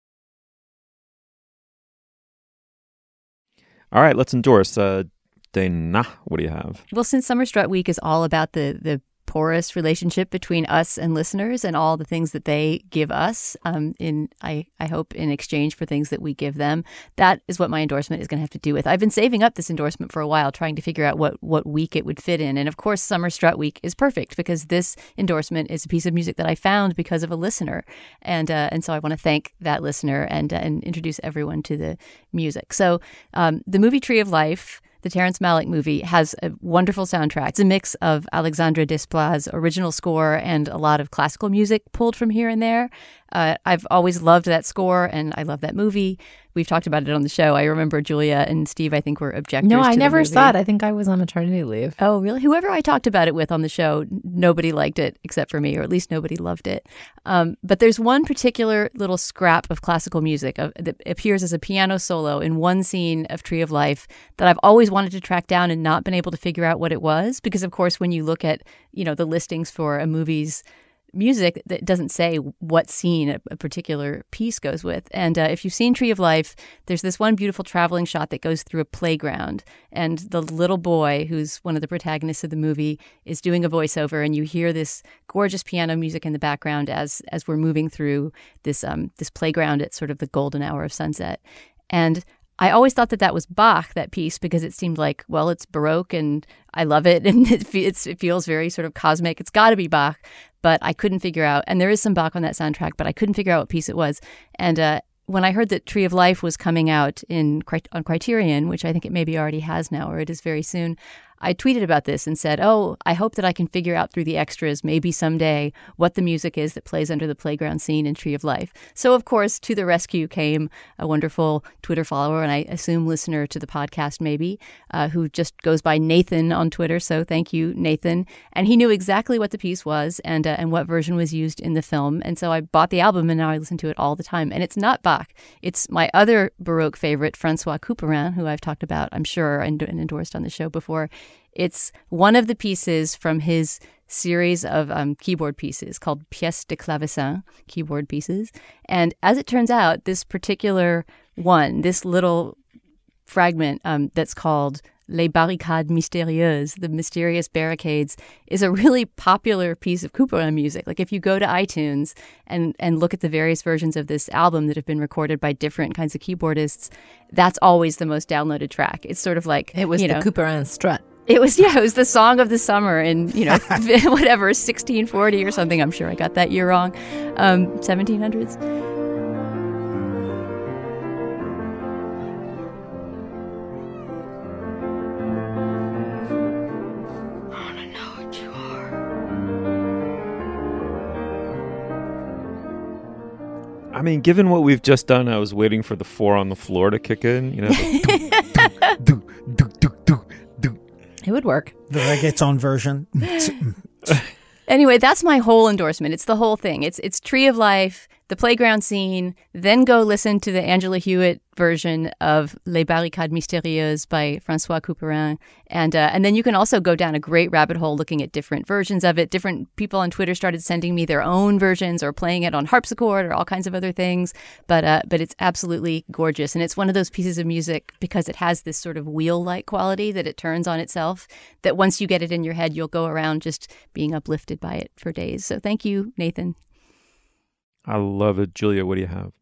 All right, let's endorse. Dana, what do you have? Well, since Summer Strut Week is all about the porous relationship between us and listeners and all the things that they give us, I hope in exchange for things that we give them, that is what my endorsement is going to have to do with. I've been saving up this endorsement for a while, trying to figure out what week it would fit in. And of course, Summer Strut Week is perfect because this endorsement is a piece of music that I found because of a listener. And so I want to thank that listener and introduce everyone to the music. So the movie Tree of Life, the Terrence Malick movie, has a wonderful soundtrack. It's a mix of Alexandre Desplat's original score and a lot of classical music pulled from here and there. I've always loved that score, and I love that movie. We've talked about it on the show. I remember Julia and Steve, I think, were objectors. No, I to never the movie. saw it. I think I was on maternity leave. Oh, really? Whoever I talked about it with on the show, nobody liked it except for me, or at least nobody loved it. But there's one particular little scrap of classical music that appears as a piano solo in one scene of Tree of Life that I've always wanted to track down and not been able to figure out what it was. Because, of course, when you look at, the listings for a movie's music, that doesn't say what scene a particular piece goes with. And if you've seen Tree of Life, there's this one beautiful traveling shot that goes through a playground, and the little boy, who's one of the protagonists of the movie, is doing a voiceover, and you hear this gorgeous piano music in the background as we're moving through this playground at sort of the golden hour of sunset. And I always thought that was Bach, that piece, because it seemed like, well, it's Baroque and I love it, and it feels very sort of cosmic. It's got to be Bach, but I couldn't figure out, and there is some Bach on that soundtrack, but I couldn't figure out what piece it was. And when I heard that Tree of Life was coming out on Criterion, which I think it maybe already has now, or it is very soon, I tweeted about this and said, I hope that I can figure out through the extras, maybe someday, what the music is that plays under the playground scene in Tree of Life. So, of course, to the rescue came a wonderful Twitter follower, and I assume listener to the podcast maybe, who just goes by Nathan on Twitter. So thank you, Nathan. And he knew exactly what the piece was and what version was used in the film. And so I bought the album, and now I listen to it all the time. And it's not Bach. It's my other Baroque favorite, Francois Couperin, who I've talked about, I'm sure, and endorsed on the show before. It's one of the pieces from his series of keyboard pieces called Pièces de clavecin, keyboard pieces. And as it turns out, this particular one, this little fragment that's called Les Barricades Mystérieuses, the mysterious barricades, is a really popular piece of Couperin music. Like if you go to iTunes and look at the various versions of this album that have been recorded by different kinds of keyboardists, that's always the most downloaded track. It's sort of like, it was the Couperin strut. It was the song of the summer in, whatever, 1640 or something. I'm sure I got that year wrong. 1700s. I wanna know what you are. I mean, given what we've just done, I was waiting for the 4 on the floor to kick in. It would work. The reggaeton version. Anyway, that's my whole endorsement. It's the whole thing. It's Tree of Life, the playground scene, then go listen to the Angela Hewitt version of Les Barricades Mystérieuses by Francois Couperin. And then you can also go down a great rabbit hole looking at different versions of it. Different people on Twitter started sending me their own versions or playing it on harpsichord or all kinds of other things. But it's absolutely gorgeous. And it's one of those pieces of music, because it has this sort of wheel-like quality that it turns on itself, that once you get it in your head, you'll go around just being uplifted by it for days. So thank you, Nathan. I love it. Julia, what do you have?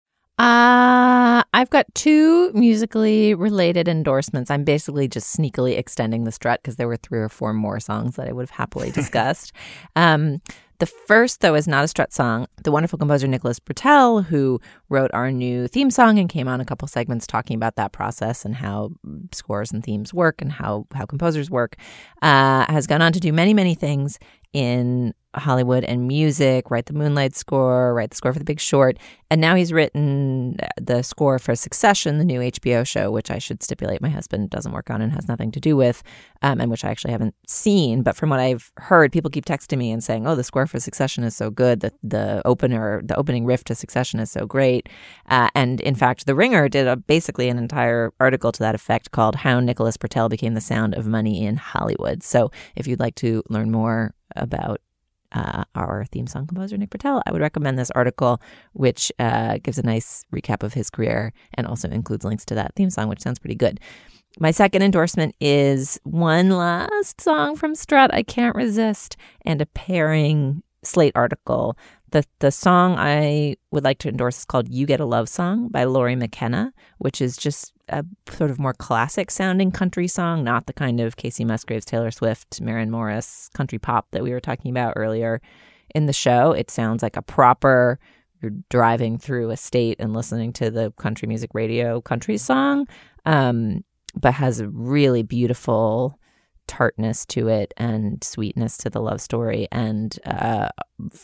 I've got 2 musically related endorsements. I'm basically just sneakily extending the strut because there were 3 or 4 more songs that I would have happily discussed. The first, though, is not a strut song. The wonderful composer Nicholas Britell, who wrote our new theme song and came on a couple segments talking about that process and how scores and themes work and how composers work, has gone on to do many, many things in Hollywood and music, write the Moonlight score, write the score for The Big Short, and now he's written the score for Succession, the new HBO show, which I should stipulate my husband doesn't work on and has nothing to do with, and which I actually haven't seen. But from what I've heard, people keep texting me and saying, "Oh, the score for Succession is so good. The opening riff to Succession is so great." And in fact, The Ringer did basically an entire article to that effect called "How Nicholas Britell Became the Sound of Money in Hollywood." So if you'd like to learn more about our theme song composer, Nick Britell, I would recommend this article, which gives a nice recap of his career and also includes links to that theme song, which sounds pretty good. My second endorsement is one last song from Strut, I Can't Resist, and a pairing Slate article. The song I would like to endorse is called You Get a Love Song by Lori McKenna, which is just a sort of more classic sounding country song, not the kind of Casey Musgraves, Taylor Swift, Maren Morris country pop that we were talking about earlier in the show. It sounds like a proper, you're driving through a state and listening to the country music radio country song, but has a really beautiful tartness to it and sweetness to the love story, and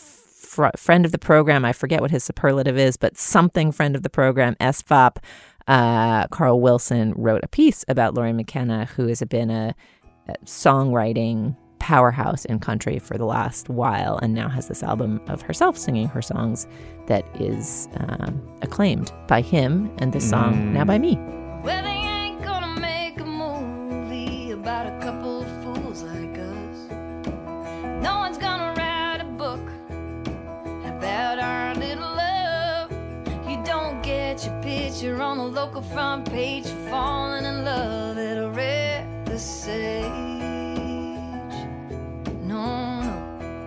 friend of the program. I forget what his superlative is, but something friend of the program, SFOP, Carl Wilson, wrote a piece about Lori McKenna, who has been a songwriting powerhouse in country for the last while and now has this album of herself singing her songs that is acclaimed by him, and this song now by me. Well, they ain't gonna make a movie about a couple of fools like us. No one's gonna write a book about our little love. You don't get your picture on the local front page for falling in love at a reckless age. No, no.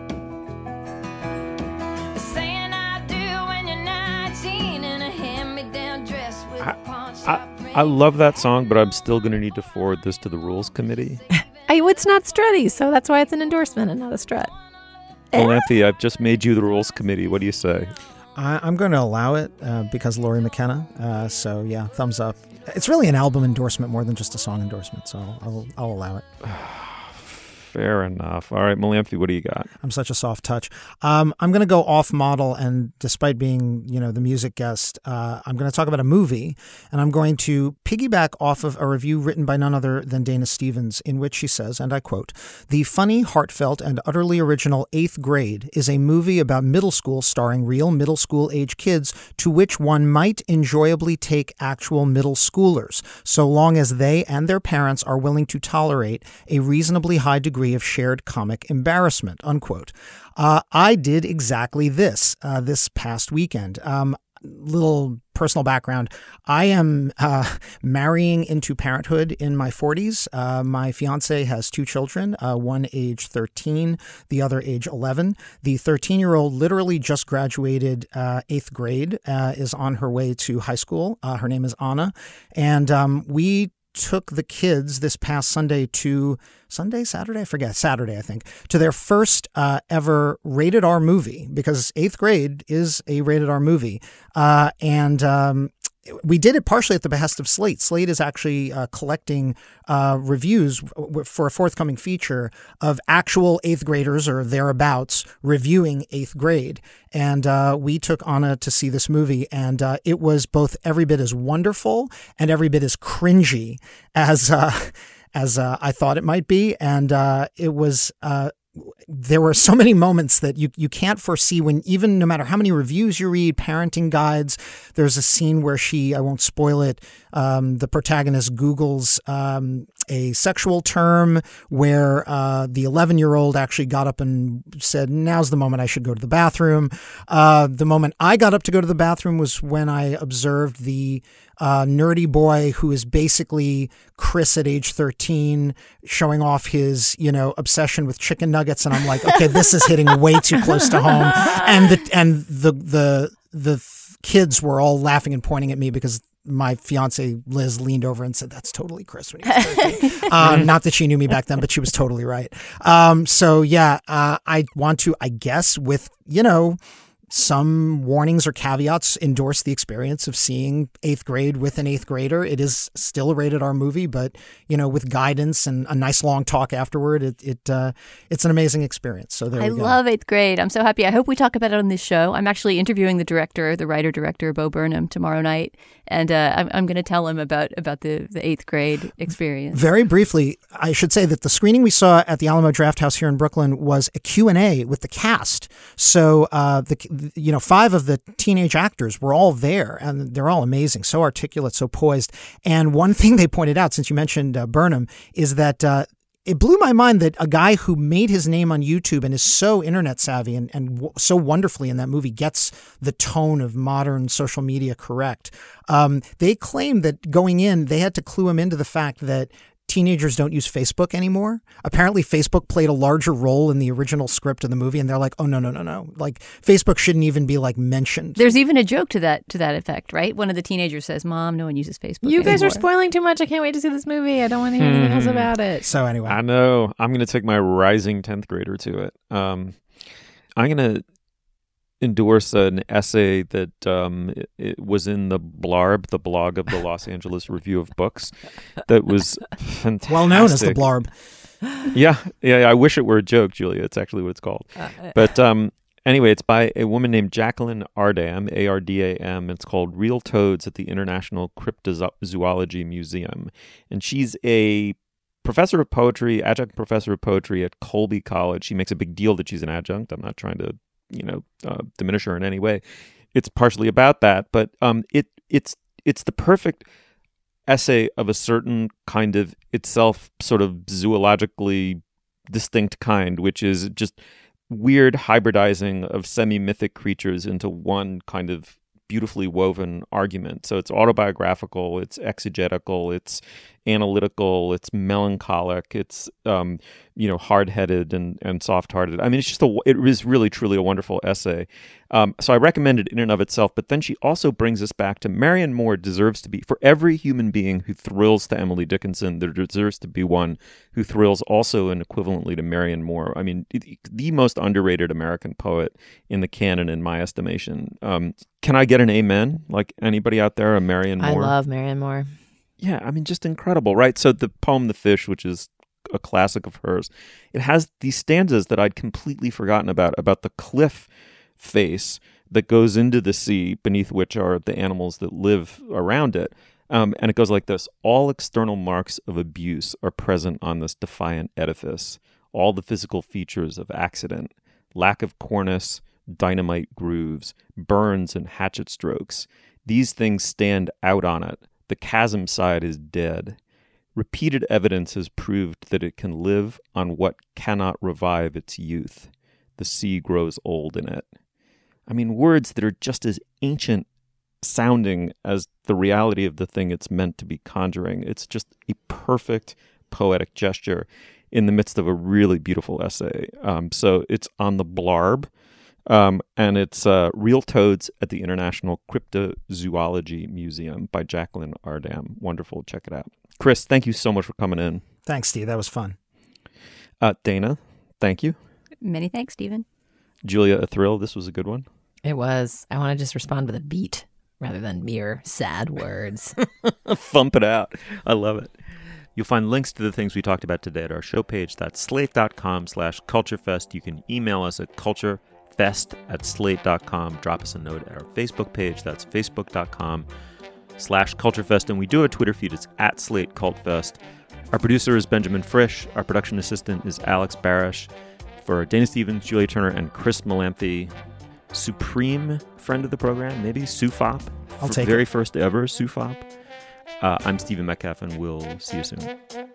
Saying I do when you're 19 in a hand-me-down dress with a pawn shop. I love that song, but I'm still going to need to forward this to the rules committee. It's not Strutty, so that's why it's an endorsement and not a strut. Melanthe, I've just made you the rules committee. What do you say? I'm going to allow it because Lori McKenna. So yeah, thumbs up. It's really an album endorsement more than just a song endorsement, so I'll allow it. Fair enough. All right, Melanthe, what do you got? I'm such a soft touch. I'm going to go off model, and despite being, the music guest, I'm going to talk about a movie, and I'm going to piggyback off of a review written by none other than Dana Stevens, in which she says, and I quote, "The funny, heartfelt, and utterly original 8th Grade is a movie about middle school starring real middle school age kids to which one might enjoyably take actual middle schoolers, so long as they and their parents are willing to tolerate a reasonably high degree of shared comic embarrassment," unquote. I did exactly this past weekend. Little personal background. I am marrying into parenthood in my 40s. My fiance has 2 children, one age 13, the other age 11. The 13-year-old literally just graduated 8th grade, is on her way to high school. Her name is Anna. And we took the kids this past Saturday, I think, to their first ever rated R movie, because 8th Grade is a rated R movie. And we did it partially at the behest of Slate. Slate is actually collecting reviews for a forthcoming feature of actual 8th graders or thereabouts reviewing 8th Grade. And we took Anna to see this movie, and it was both every bit as wonderful and every bit as cringy as I thought it might be. And it was there were so many moments that you can't foresee when, even no matter how many reviews you read, parenting guides. There's a scene where I won't spoil it, the protagonist Googles a sexual term where the 11-year-old actually got up and said, "Now's the moment I should go to the bathroom." The moment I got up to go to the bathroom was when I observed the nerdy boy who is basically Chris at age 13 showing off his, obsession with chicken nuggets. And I'm like, okay, this is hitting way too close to home. And the kids were all laughing and pointing at me because my fiance Liz leaned over and said, "That's totally Chris when he was 13." Not that she knew me back then, but she was totally right. So yeah, I want to, I guess, with, some warnings or caveats, endorse the experience of seeing 8th Grade with an 8th grader. It is still a rated R movie, but with guidance and a nice long talk afterward, it's an amazing experience. So there we go. I love 8th Grade. I'm so happy. I hope we talk about it on this show. I'm actually interviewing the writer-director, Bo Burnham, tomorrow night, and I'm going to tell him about the 8th Grade experience. Very briefly, I should say that the screening we saw at the Alamo Drafthouse here in Brooklyn was a Q&A with the cast. So 5 of the teenage actors were all there, and they're all amazing, so articulate, so poised. And one thing they pointed out, since you mentioned Burnham, is that it blew my mind that a guy who made his name on YouTube and is so internet savvy and so wonderfully in that movie gets the tone of modern social media correct. They claim that going in, they had to clue him into the fact that teenagers don't use Facebook anymore. Apparently, Facebook played a larger role in the original script of the movie, and they're like, "Oh no! Like Facebook shouldn't even be mentioned." There's even a joke to that effect, right? One of the teenagers says, "Mom, no one uses Facebook." You guys are spoiling too much. I can't wait to see this movie. I don't want to hear anything else about it. So anyway, I know I'm going to take my rising 10th grader to it. I'm going to endorse an essay that it was in the Blarb, the blog of the Los Angeles Review of Books, that was fantastic. Well known as the Blarb. Yeah. I wish it were a joke, Julia. It's actually what it's called. But Anyway, it's by a woman named Jacqueline Ardam, A-R-D-A-M. It's called Real Toads at the International Cryptozoology Museum. And she's a professor of poetry, adjunct professor of poetry at Colby College. She makes a big deal that she's an adjunct. I'm not trying to, diminish her in any way. It's partially about that, but it's the perfect essay of a certain kind of itself sort of zoologically distinct kind, which is just weird hybridizing of semi-mythic creatures into one kind of beautifully woven argument. So it's autobiographical, it's exegetical, it's analytical, it's melancholic, it's hard-headed and soft-hearted. I mean, it is really truly a wonderful essay. So I recommend it in and of itself. But then she also brings us back to Marianne Moore deserves to be, for every human being who thrills to Emily Dickinson, there deserves to be one who thrills also and equivalently to Marianne Moore. I mean, the most underrated American poet in the canon, in my estimation. Can I get an amen? Like anybody out there, a Marianne Moore? I love Marianne Moore. Yeah, I mean, just incredible, right? So the poem The Fish, which is a classic of hers, it has these stanzas that I'd completely forgotten about the cliff face that goes into the sea beneath which are the animals that live around it. And it goes like this: all external marks of abuse are present on this defiant edifice, all the physical features of accident, lack of cornice, dynamite grooves, burns and hatchet strokes. These things stand out on it. The chasm side is dead. Repeated evidence has proved that it can live on what cannot revive its youth. The sea grows old in it. I mean, words that are just as ancient sounding as the reality of the thing it's meant to be conjuring. It's just a perfect poetic gesture in the midst of a really beautiful essay. So it's on the Blarb. And it's Real Toads at the International Cryptozoology Museum by Jacqueline Ardam. Wonderful. Check it out. Chris, thank you so much for coming in. Thanks, Steve. That was fun. Dana, thank you. Many thanks, Stephen. Julia, a thrill. This was a good one. It was. I want to just respond with a beat rather than mere sad words. Thump it out. I love it. You'll find links to the things we talked about today at our show page. That's slate.com/culturefest. You can email us at culturefest@slate.com. Drop us a note at our Facebook page. That's facebook.com/culturefest. And we do have a Twitter feed. It's @SlateCultFest. Our producer is Benjamin Frisch. Our production assistant is Alex Barish. For Dana Stevens, Julia Turner, and Chris Malamphy, supreme friend of the program, maybe Sufop. I'll take very it. first ever Sufop. I'm Stephen Metcalf, and we'll see you soon.